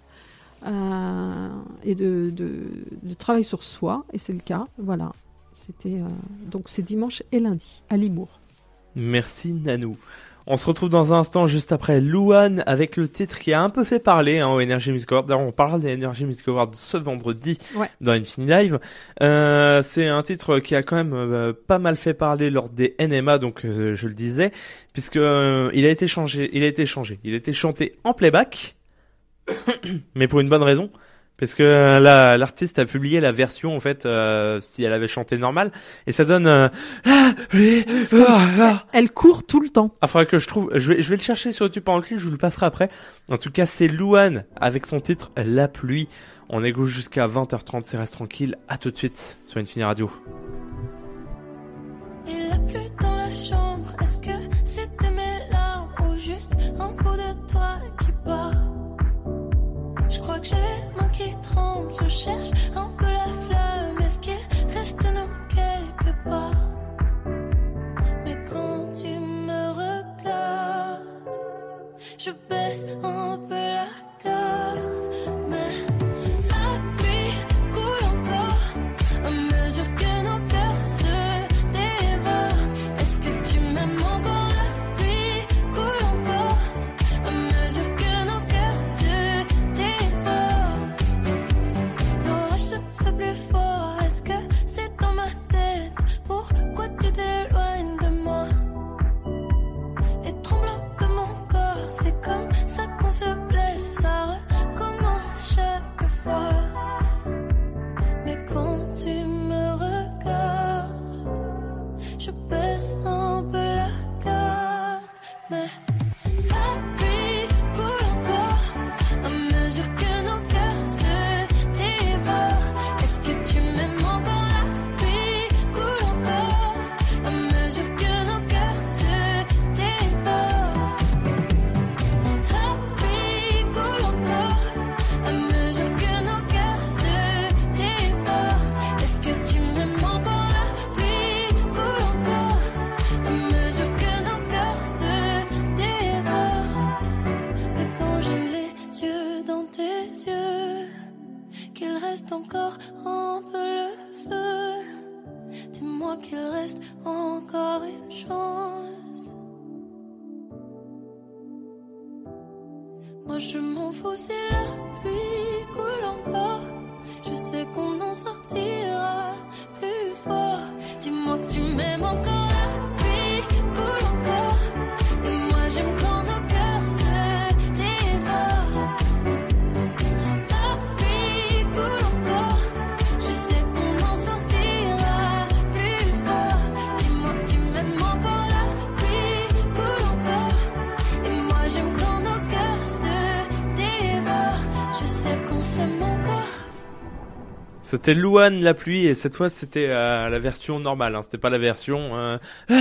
et de travail sur soi. Et c'est le cas, voilà. C'était donc c'est dimanche et lundi à Limours. Merci Nanou. On se retrouve dans un instant juste après Louane avec le titre qui a un peu fait parler au Energy Music Awards. D'ailleurs, on parlera des Energy Music Awards ce vendredi dans Infini Live. C'est un titre qui a quand même pas mal fait parler lors des NMA, donc je le disais, puisque il a été chanté en playback, mais pour une bonne raison. Parce que l'artiste a publié la version en fait si elle avait chanté normal et ça donne elle court tout le temps. Ah, faudrait que je trouve, je vais le chercher sur YouTube pendant le clip, je vous le passerai après. En tout cas, c'est Louane avec son titre La pluie. On écoute jusqu'à 20h30, c'est Reste tranquille. À tout de suite sur Infini Radio. Il a plu dans la chambre, est-ce que c'était mes larmes ou juste un bout de toi qui part? Je crois que j'ai les mains qui tremblent, je cherche un peu la flamme. Est-ce qu'il reste nous quelque part? Mais quand tu me regardes, je baisse un peu la garde. Mais la pluie coule encore à mesure que nos cœurs se dévorent. Est-ce que tu m'aimes encore? La pluie coule encore à mesure que nos cœurs se dévorent. L'orage se fait plus fort. Est-ce que c'est dans ma tête? Pourquoi tu t'éloignes de moi? Et tremble un peu mon corps. C'est comme ça qu'on se blesse. Ça recommence chaque fois. Mais quand tu me regardes, je baisse un peu la garde. Mais la pluie coule encore à mesure que nos cœurs se dévorent. Est-ce que tu m'aimes encore? La pluie coule encore à mesure que nos cœurs se dévorent. La pluie coule encore à mesure que nos cœurs se dévorent. Est-ce que tu m'aimes encore? La pluie coule encore à mesure que nos cœurs se dévorent. Mais quand j'ai les yeux dans tes yeux, qu'il reste encore un peu le feu, dis-moi qu'il reste encore une chance. Moi je m'en fous si la pluie coule encore. Je sais qu'on en sortira plus fort. Dis-moi que tu m'aimes encore. La pluie coule encore. Et moi j'aime quand nos cœurs se dévorent. La pluie coule encore. Je sais qu'on en sortira plus fort. Dis-moi que tu m'aimes encore. La pluie C'était Louane la pluie et cette fois c'était la version normale, hein. C'était pas la version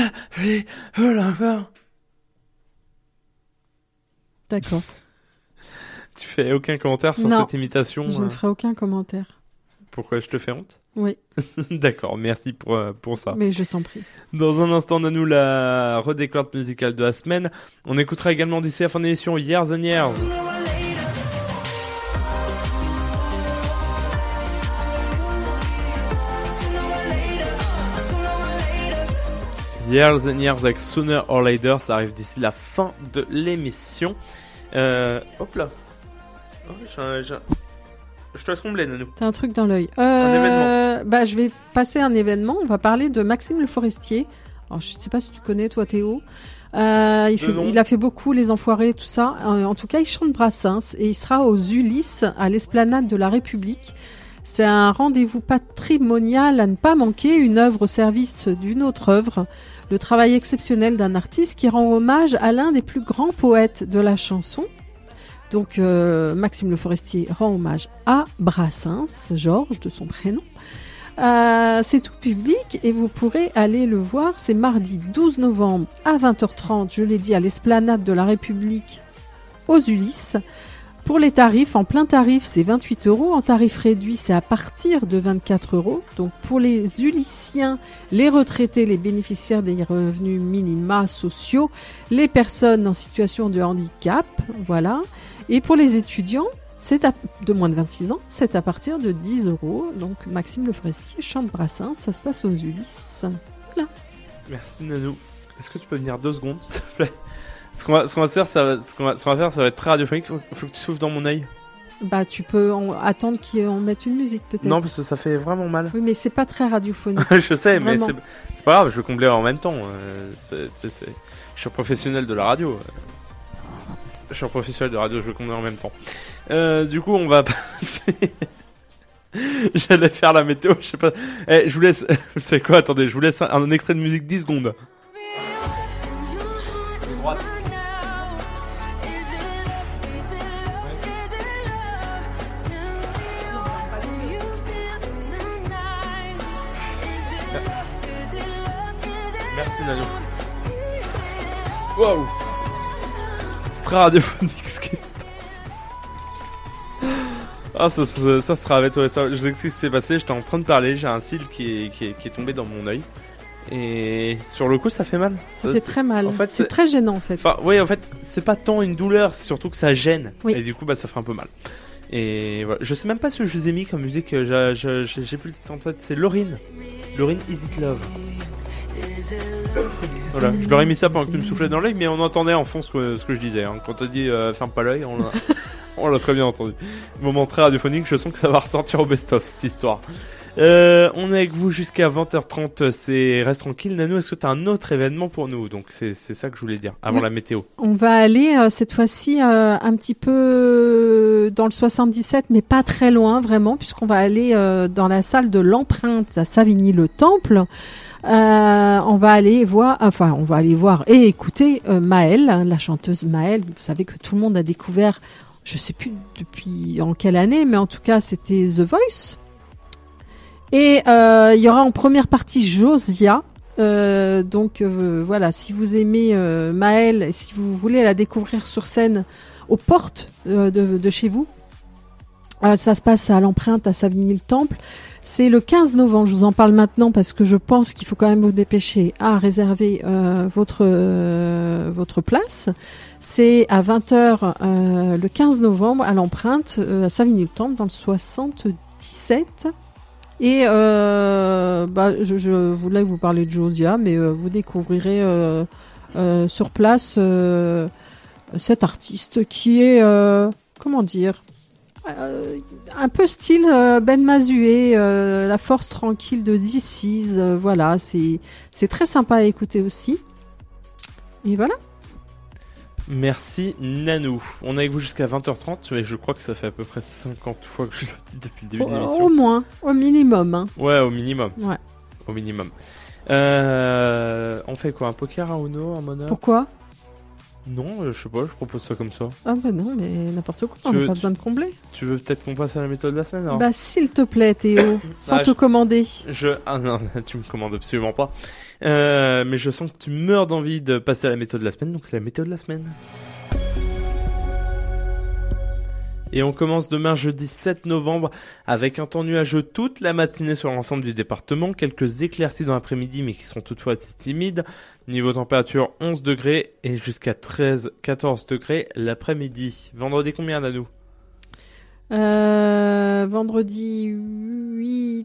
D'accord. Tu fais aucun commentaire sur Non, cette imitation. Je ne ferai aucun commentaire. Pourquoi je te fais honte? Oui, D'accord, merci pour ça. mais je t'en prie. Dans un instant, on a nous la redécouverte musicale de la semaine. On écoutera également d'ici la fin de l'émission Years and Years. Years and Years avec Sooner or Later, ça arrive d'ici la fin de l'émission. Hop là. Oh, je te laisse combler, Nanou. T'as un truc dans l'œil. Un événement. Bah, je vais passer un événement. On va parler de Maxime Le Forestier. Alors, je sais pas si tu connais, toi, Théo. Il a fait beaucoup Les Enfoirés, tout ça. En tout cas, il chante Brassens et il sera aux Ulysses, à l'Esplanade de la République. C'est un rendez-vous patrimonial à ne pas manquer, une œuvre au service d'une autre œuvre. Le travail exceptionnel d'un artiste qui rend hommage à l'un des plus grands poètes de la chanson. Donc, Maxime Le Forestier rend hommage à Brassens, Georges de son prénom. C'est tout public et vous pourrez aller le voir. C'est mardi 12 novembre à 20h30, je l'ai dit, à l'Esplanade de la République aux Ulysses. Pour les tarifs, en plein tarif, c'est 28 €. En tarif réduit, c'est à partir de 24 €. Donc, pour les Ulyssiens, les retraités, les bénéficiaires des revenus minima sociaux, les personnes en situation de handicap, voilà. Et pour les étudiants, de moins de 26 ans, c'est à partir de 10 €. Donc, Maxime Le Forestier chante Brassens, ça se passe aux Ulysses. Voilà. Merci, Nanou. Est-ce que tu peux venir 2 secondes, s'il te plaît? Ce qu'on va faire, ça va être très radiophonique. Faut que tu souffles dans mon œil. Bah, tu peux attendre qu'on mette une musique, peut-être. Non, parce que ça fait vraiment mal. Oui, mais c'est pas très radiophonique. Je sais, Vraiment. mais c'est pas grave, je vais combler en même temps. Je suis un professionnel de la radio. Je suis un professionnel de radio, je vais combler en même temps. Du coup, on va passer... J'allais faire la météo, je sais pas. Je vous laisse... Vous savez quoi? Attendez, je vous laisse un extrait de musique 10 secondes. Droite. Merci, Nanou. Waouh! C'est très radiophonique ce qui se passe. Ah, ça sera avec toi. Je vous explique ce qui s'est passé. J'étais en train de parler. J'ai un cil qui est tombé dans mon œil. Et sur le coup, ça fait mal. Ça fait très mal. En fait, c'est très gênant, en fait. Enfin, oui, en fait, c'est pas tant une douleur, c'est surtout que ça gêne. Oui. Et du coup, bah, ça fait un peu mal. Et voilà. Je sais même pas ce que je vous ai mis comme musique. J'ai plus le temps en tête. C'est Lauryn. Lauryn, Is It Love? Voilà. Je leur ai mis ça pendant que tu me soufflais dans l'œil, mais on entendait en fond ce que je disais. Hein. Quand t'as dit ferme pas l'œil, on l'a très bien entendu. Moment très radiophonique. Je sens que ça va ressortir au best-of cette histoire. On est avec vous jusqu'à 20h30, c'est Reste Tranquille. Nanou, est-ce que tu as un autre événement pour nous? Donc c'est ça que je voulais dire, avant la météo. On va aller cette fois-ci un petit peu dans le 77, mais pas très loin vraiment, puisqu'on va aller dans la salle de l'Empreinte à Savigny-le-Temple. On va aller voir et écouter Maëlle, la chanteuse Maëlle. Vous savez que tout le monde a découvert, je sais plus depuis en quelle année, mais en tout cas c'était The Voice. Et il y aura en première partie Josia. Donc voilà, si vous aimez Maëlle et si vous voulez la découvrir sur scène aux portes de chez vous, ça se passe à l'Empreinte à Savigny-le-Temple. C'est le 15 novembre, je vous en parle maintenant parce que je pense qu'il faut quand même vous dépêcher à réserver votre place. C'est à 20h le 15 novembre à l'Empreinte à Savigny-le-Temple dans le 77. Et je voulais vous parler de Josia, mais vous découvrirez sur place cet artiste qui est, comment dire, un peu style Ben Mazué, la force tranquille de DC's, voilà, c'est très sympa à écouter aussi. Et voilà. Merci Nanou. On est avec vous jusqu'à 20h30, mais je crois que ça fait à peu près 50 fois que je le dis depuis le début de l'émission. Au moins, au minimum. Hein. Ouais, au minimum. Ouais. Au minimum. On fait quoi? Un poker, un Uno, un Monopoly? Pourquoi? Non, je sais pas, je propose ça comme ça. Ah bah non, mais n'importe quoi, Tu on n'a veux- pas besoin de combler. Tu veux peut-être qu'on passe à la méthode de la semaine alors? Bah s'il te plaît Théo, sans Ah, te commander. Ah non, tu me commandes absolument pas. Mais je sens que tu meurs d'envie de passer à la méthode de la semaine, donc c'est la méthode de la semaine. Et on commence demain jeudi 7 novembre avec un temps nuageux toute la matinée sur l'ensemble du département, quelques éclaircies dans l'après-midi mais qui sont toutefois assez timides. Niveau température 11 degrés et jusqu'à 13-14 degrés l'après-midi. Vendredi combien Nanou? Vendredi 8...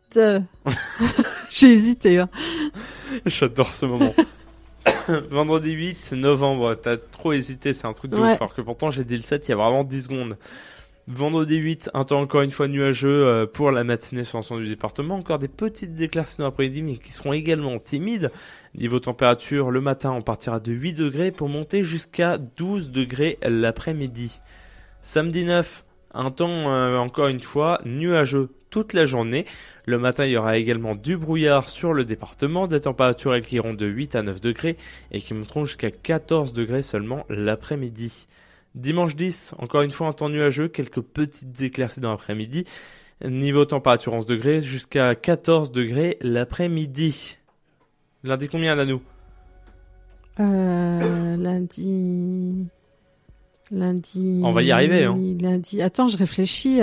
J'ai hésité. Hein. J'adore ce moment. Vendredi 8 novembre, t'as trop hésité, c'est un truc de Ouais. ouf, alors que pourtant j'ai dit le 7 il y a vraiment 10 secondes. Vendredi 8, un temps encore une fois nuageux pour la matinée sur l'ensemble du département. Encore des petites éclaircies dans l'après-midi mais qui seront également timides. Niveau température, le matin on partira de 8 degrés pour monter jusqu'à 12 degrés l'après-midi. Samedi 9, un temps encore une fois nuageux toute la journée. Le matin il y aura également du brouillard sur le département. Des températures elles qui iront de 8 à 9 degrés et qui monteront jusqu'à 14 degrés seulement l'après-midi. Dimanche 10, encore une fois un temps nuageux, quelques petites éclaircies dans l'après-midi. Niveau température 11 degrés jusqu'à 14 degrés l'après-midi. Lundi combien Nanou? Lundi... On va y arriver, hein. Lundi... Attends, je réfléchis.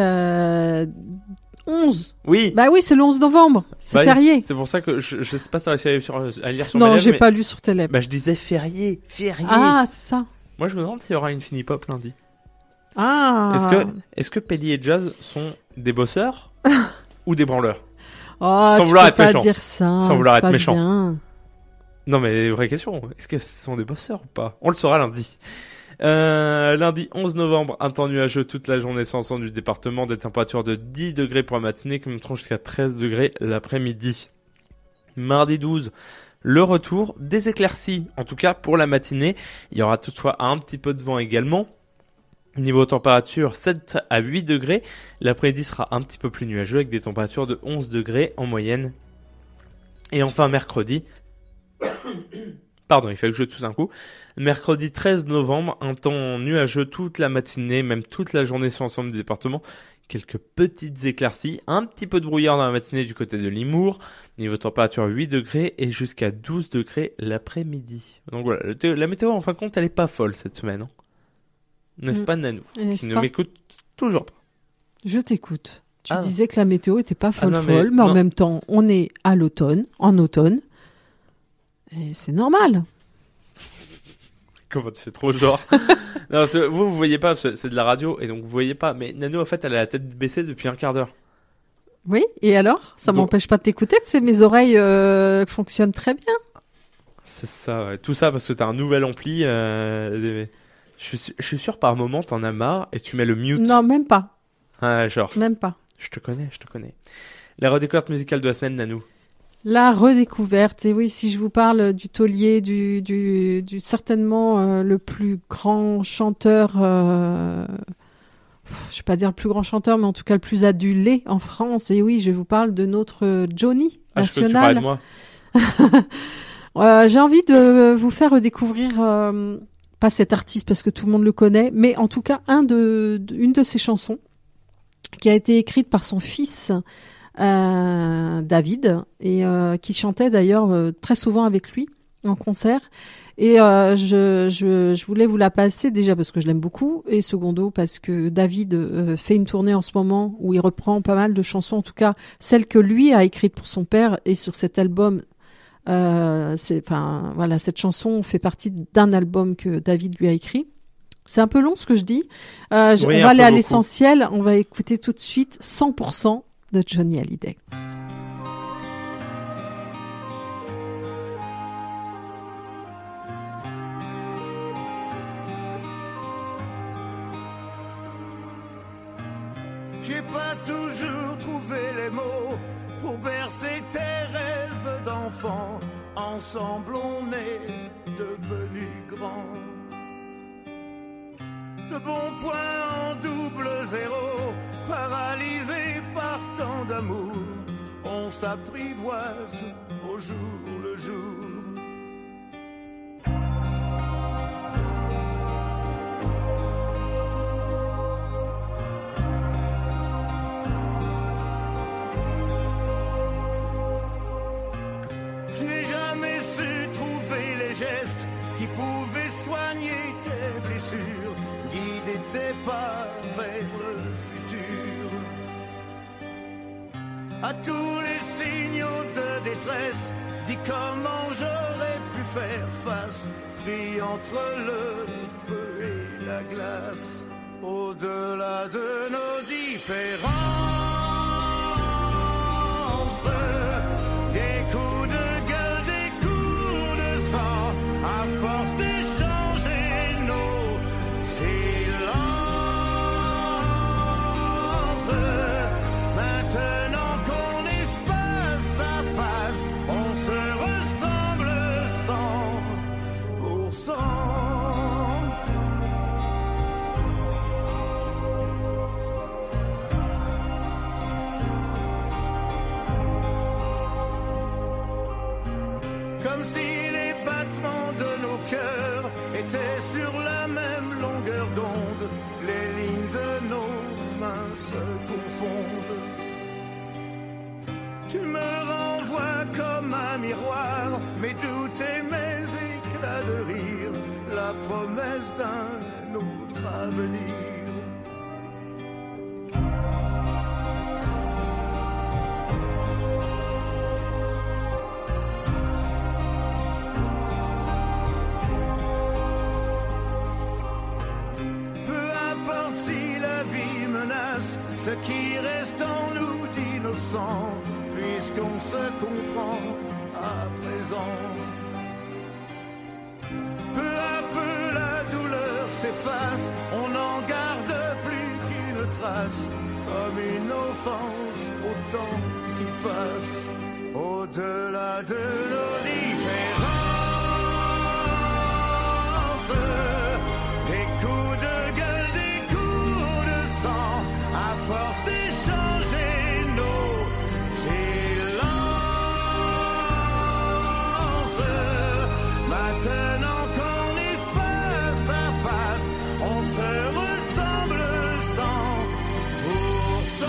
11. Oui. Bah oui, c'est le 11 novembre. C'est Bah, férié. C'est pour ça que je sais pas si t'as réussi à lire sur Non, mes lèvres, j'ai mais- pas lu sur tes lèvres. Bah je disais férié. Ah, c'est ça. Moi je me demande s'il y aura une Finipop lundi. Ah. Est-ce que Pelli et Jazz sont des bosseurs ou des branleurs? Oh, Sans tu vouloir peux être pas méchant. dire ça. Sans vouloir c'est être pas méchant. bien. Non mais vraie question, est-ce que ce sont des bosseurs ou pas? On le saura lundi. Lundi 11 novembre, un temps nuageux toute la journée sur l'ensemble du département, des températures de 10 degrés pour la matinée qui monteront jusqu'à 13 degrés l'après-midi. Mardi 12, le retour des éclaircies, en tout cas pour la matinée. Il y aura toutefois un petit peu de vent également. Niveau température 7 à 8 degrés. L'après-midi sera un petit peu plus nuageux avec des températures de 11 degrés en moyenne. Et enfin mercredi... Pardon, il fallait que je tousse un coup. Mercredi 13 novembre, un temps nuageux toute la matinée, même toute la journée sur l'ensemble du département. Quelques petites éclaircies, un petit peu de brouillard dans la matinée du côté de Limours. Niveau température 8 degrés et jusqu'à 12 degrés l'après-midi. Donc voilà, la météo en fin de compte elle est pas folle cette semaine. Hein. N'est-ce pas Nanou? N'est-ce Qui ne pas m'écoute toujours pas. Je t'écoute. Tu Ah. disais que la météo était pas folle, non, mais mais en non. même temps, on est à l'automne, en automne. Et c'est normal. Comment tu fais trop genre? Non, parce que vous voyez pas, c'est de la radio et donc vous voyez pas. Mais Nanou en fait elle a la tête baissée depuis un quart d'heure. Oui, et alors? Ça Donc- m'empêche pas de t'écouter, tu sais, mes oreilles fonctionnent très bien. C'est ça, ouais. Tout ça parce que t'as un nouvel ampli. Je suis sûr par moment t'en as marre et tu mets le mute. Non, même pas. Ah, genre, Même pas. je te connais. La redécouverte musicale de la semaine, Nanou. La redécouverte, et oui, si je vous parle du taulier, du certainement le plus grand chanteur, je vais pas dire le plus grand chanteur, mais en tout cas le plus adulé en France, et oui, je vous parle de notre Johnny Ah, je peux que tu parles de national. moi. J'ai envie de vous faire découvrir, pas cet artiste parce que tout le monde le connaît, mais en tout cas une de ses chansons qui a été écrite par son fils David et qui chantait d'ailleurs très souvent avec lui en concert. Et je voulais vous la passer déjà parce que je l'aime beaucoup et secondo parce que David fait une tournée en ce moment où il reprend pas mal de chansons, en tout cas celles que lui a écrites pour son père, et sur cet album cette chanson fait partie d'un album que David lui a écrit. C'est un peu long ce que je dis. Oui, On un va peu aller à beaucoup. l'essentiel. On va écouter tout de suite 100% de Johnny Hallyday. J'ai pas toujours trouvé les mots pour bercer tes rêves d'enfant. Ensemble on est devenus grands. Le bon point en double zéro, paralysé par tant d'amour. On s'apprivoise au jour le jour. pouvait soigner tes blessures, guider tes pas vers le futur. À tous les signaux de détresse, dis comment j'aurais pu faire face, pris entre le feu et la glace. Au-delà de nos différences, des coups de gueule, des coups de sang, à force d'échanger nos silences. Maintenant qu'on est face à face, on se ressemble 100%. Comme si les battements de nos cœurs étaient sur la même longueur d'onde, les lignes de nos mains se confondent. Tu me renvoies comme un miroir, mes doutes et mes éclats de rire, la promesse d'un autre avenir. Ce qui reste en nous d'innocent, puisqu'on se comprend à présent. Peu à peu la douleur s'efface, on n'en garde plus qu'une trace, comme une offense au temps qui passe. Au-delà de nos différences, des coups de gueule, des coups de sang, à force d'échanger nos silences. Maintenant qu'on est face à face, on se ressemble 100%.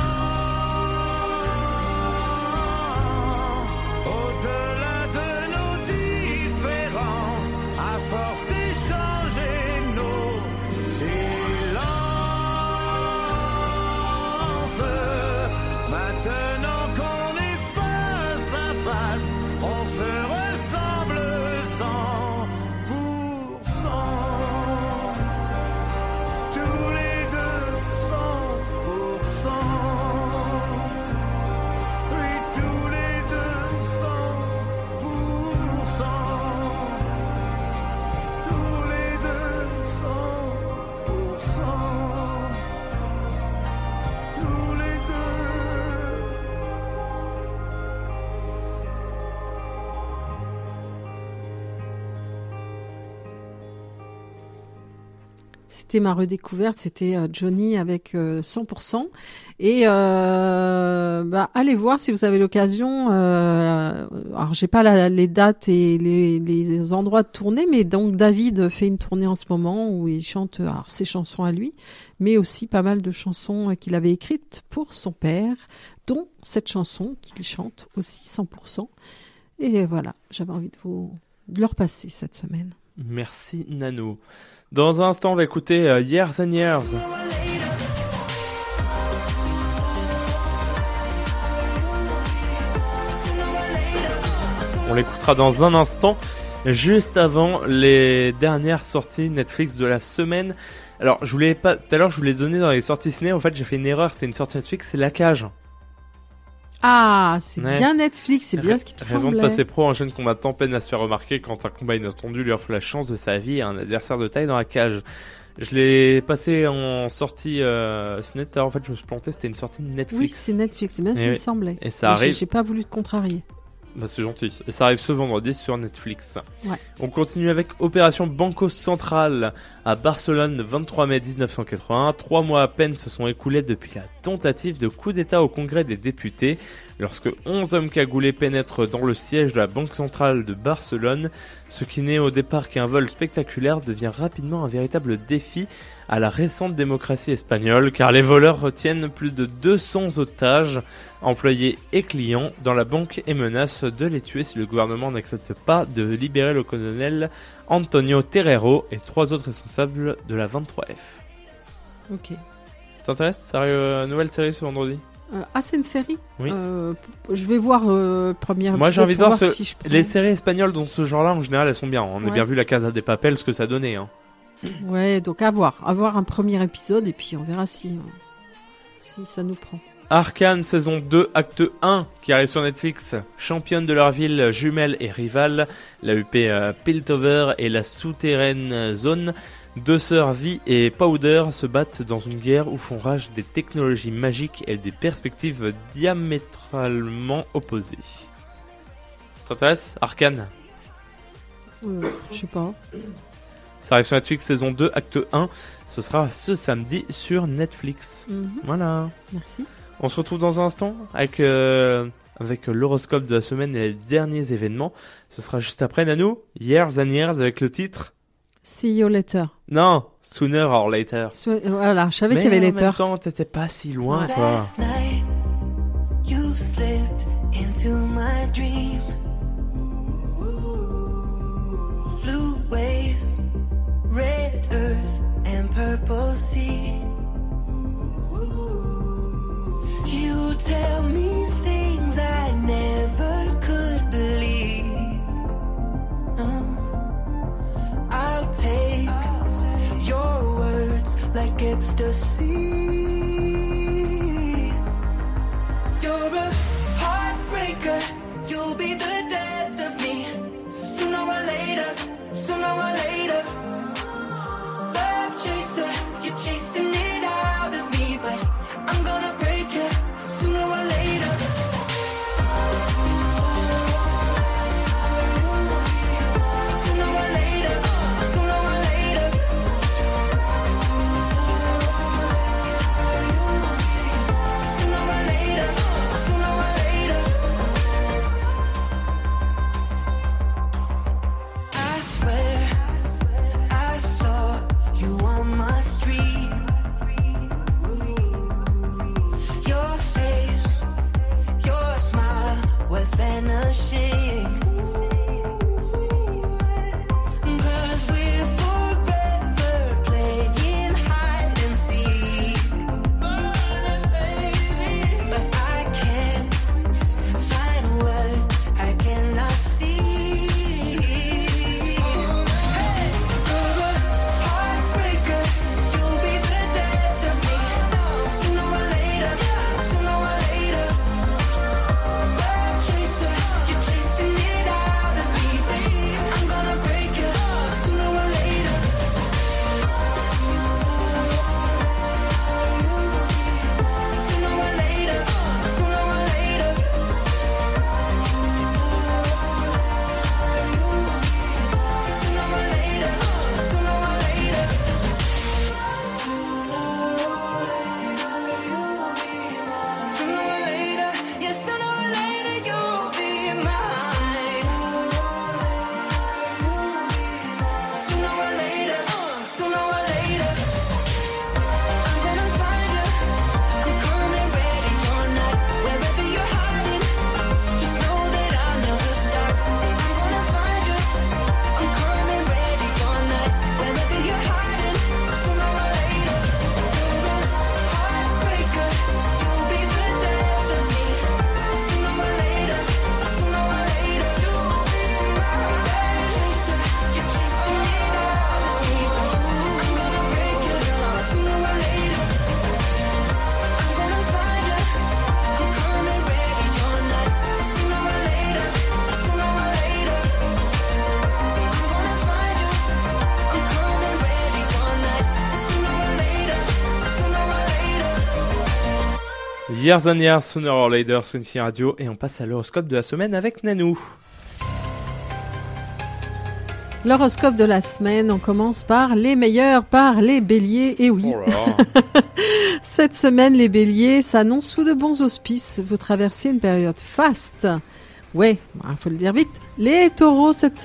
Au-delà de nos différences, à force d'échanger nos silences. Maintenant qu'on est face à face, on se ressemble 100%. Tous les deux 100%. Oui, tous les deux 100%. Tous les deux 100%. Tous les deux. C'était ma redécouverte, c'était Johnny avec 100%. Et allez voir si vous avez l'occasion. Alors j'ai pas les dates et les endroits de tournée, mais donc David fait une tournée en ce moment où il chante ses chansons à lui, mais aussi pas mal de chansons qu'il avait écrites pour son père, dont cette chanson qu'il chante aussi 100%. Et voilà, j'avais envie de le repasser cette semaine. Merci Nano. Dans un instant, on va écouter Years and Years. On l'écoutera dans un instant, juste avant les dernières sorties Netflix de la semaine. Alors, tout à l'heure, je vous l'ai donné dans les sorties ciné. En fait, j'ai fait une erreur. C'était une sortie Netflix, c'est La Cage. Ah, c'est bien Netflix, c'est bien ce qui me semblait. Raison de passer pro, un jeune combattant peine à se faire remarquer quand un combat inattendu lui offre la chance de sa vie à un adversaire de taille dans la cage. Je l'ai passé en sortie ciné. En fait, je me suis planté, c'était une sortie Netflix. Oui, c'est Netflix, c'est bien ce qui me semblait. Et ça arrive. J'ai pas voulu te contrarier. Bah, c'est gentil. Et ça arrive ce vendredi sur Netflix. Ouais. On continue avec Opération Banco Central à Barcelone le 23 mai 1981. 3 mois à peine se sont écoulés depuis la tentative de coup d'État au Congrès des députés. Lorsque 11 hommes cagoulés pénètrent dans le siège de la Banque centrale de Barcelone, ce qui n'est au départ qu'un vol spectaculaire devient rapidement un véritable défi à la récente démocratie espagnole, car les voleurs retiennent plus de 200 otages, employés et clients dans la banque et menacent de les tuer si le gouvernement n'accepte pas de libérer le colonel Antonio Terrero et 3 autres responsables de la 23F. Ok. Ça t'intéresse? Sérieux, nouvelle série ce vendredi? C'est une série? Oui. Je vais voir première. Moi j'ai envie de voir si je prends. les séries espagnoles dans ce genre-là en général elles sont bien. On a Ouais. bien vu la Casa de Papel, ce que ça donnait. Hein. Ouais, donc à voir un premier épisode et puis on verra si ça nous prend. Arcane saison 2 acte 1 qui arrive sur Netflix. Championne de leur ville, jumelles et rivales, la UP Piltover et la souterraine Zone. 2 sœurs Vi et Powder se battent dans une guerre où font rage des technologies magiques et des perspectives diamétralement opposées. Ça t'intéresse, Arcane? Je sais pas. Ça arrive sur Netflix saison 2 acte 1. Ce sera ce samedi sur Netflix. Mhm. Voilà. Merci. On se retrouve dans un instant avec l'horoscope de la semaine et les derniers événements. Ce sera juste après, Nanou. Years and Years avec le titre. See you later. Non, Sooner or Later. Voilà, je savais qu'il y avait Mais en later. même temps, t'étais pas si loin, Ouais. quoi. Last night, you slipped into my dream. Blue waves, red earth, and purple sea. You tell me things I never could believe. No, I'll take your words like ecstasy. You're a heartbreaker, you'll be the death of me. Sooner or later, sooner or later. Love chaser, you're chasing it out of me, but I'm gonna break you sooner or later. Sooner or later, sooner or later. Sooner or later, sooner or later. I swear I saw you on my street. Your face, your smile was vanishing. 'Cause we're forever playing hide and seek. But I can't find what I cannot see. Hey, you're a heartbreaker, you'll be the death of me. Sooner or later, sooner or later. Love chaser, you're chasing it out of me. I'm gonna break you sooner or later. Sooner or later, sooner or later. Sooner or later, sooner or later. Sooner or later, yeah, sooner or later you'll be mine. Sooner or later, sooner or later. I'm gonna find you. I'm coming ready or not. Wherever you're hiding, just know that I'll never stop. I'm gonna find you. I'm coming ready or not. Wherever you're hiding, sooner or later. You're a heartbreaker, you'll be the death of me. Sooner or later, sooner or later. You'll be my chaser, you're chasing it out of me. I'm gonna break you sooner or later. I'm gonna find you. I'm coming ready or not. Sooner or later, sooner or later. I'm gonna find you. I'm coming ready or not. Sooner or later, sooner or later. Years and Years, Sooner or Later sur Infinity Radio. Et on passe à l'horoscope de la semaine avec Nanou. L'horoscope de la semaine, on commence par les meilleurs, par les béliers. Et oui, Oh là. cette semaine, les béliers s'annoncent sous de bons auspices. Vous traversez une période faste. Ouais, faut le dire vite. Les taureaux, cette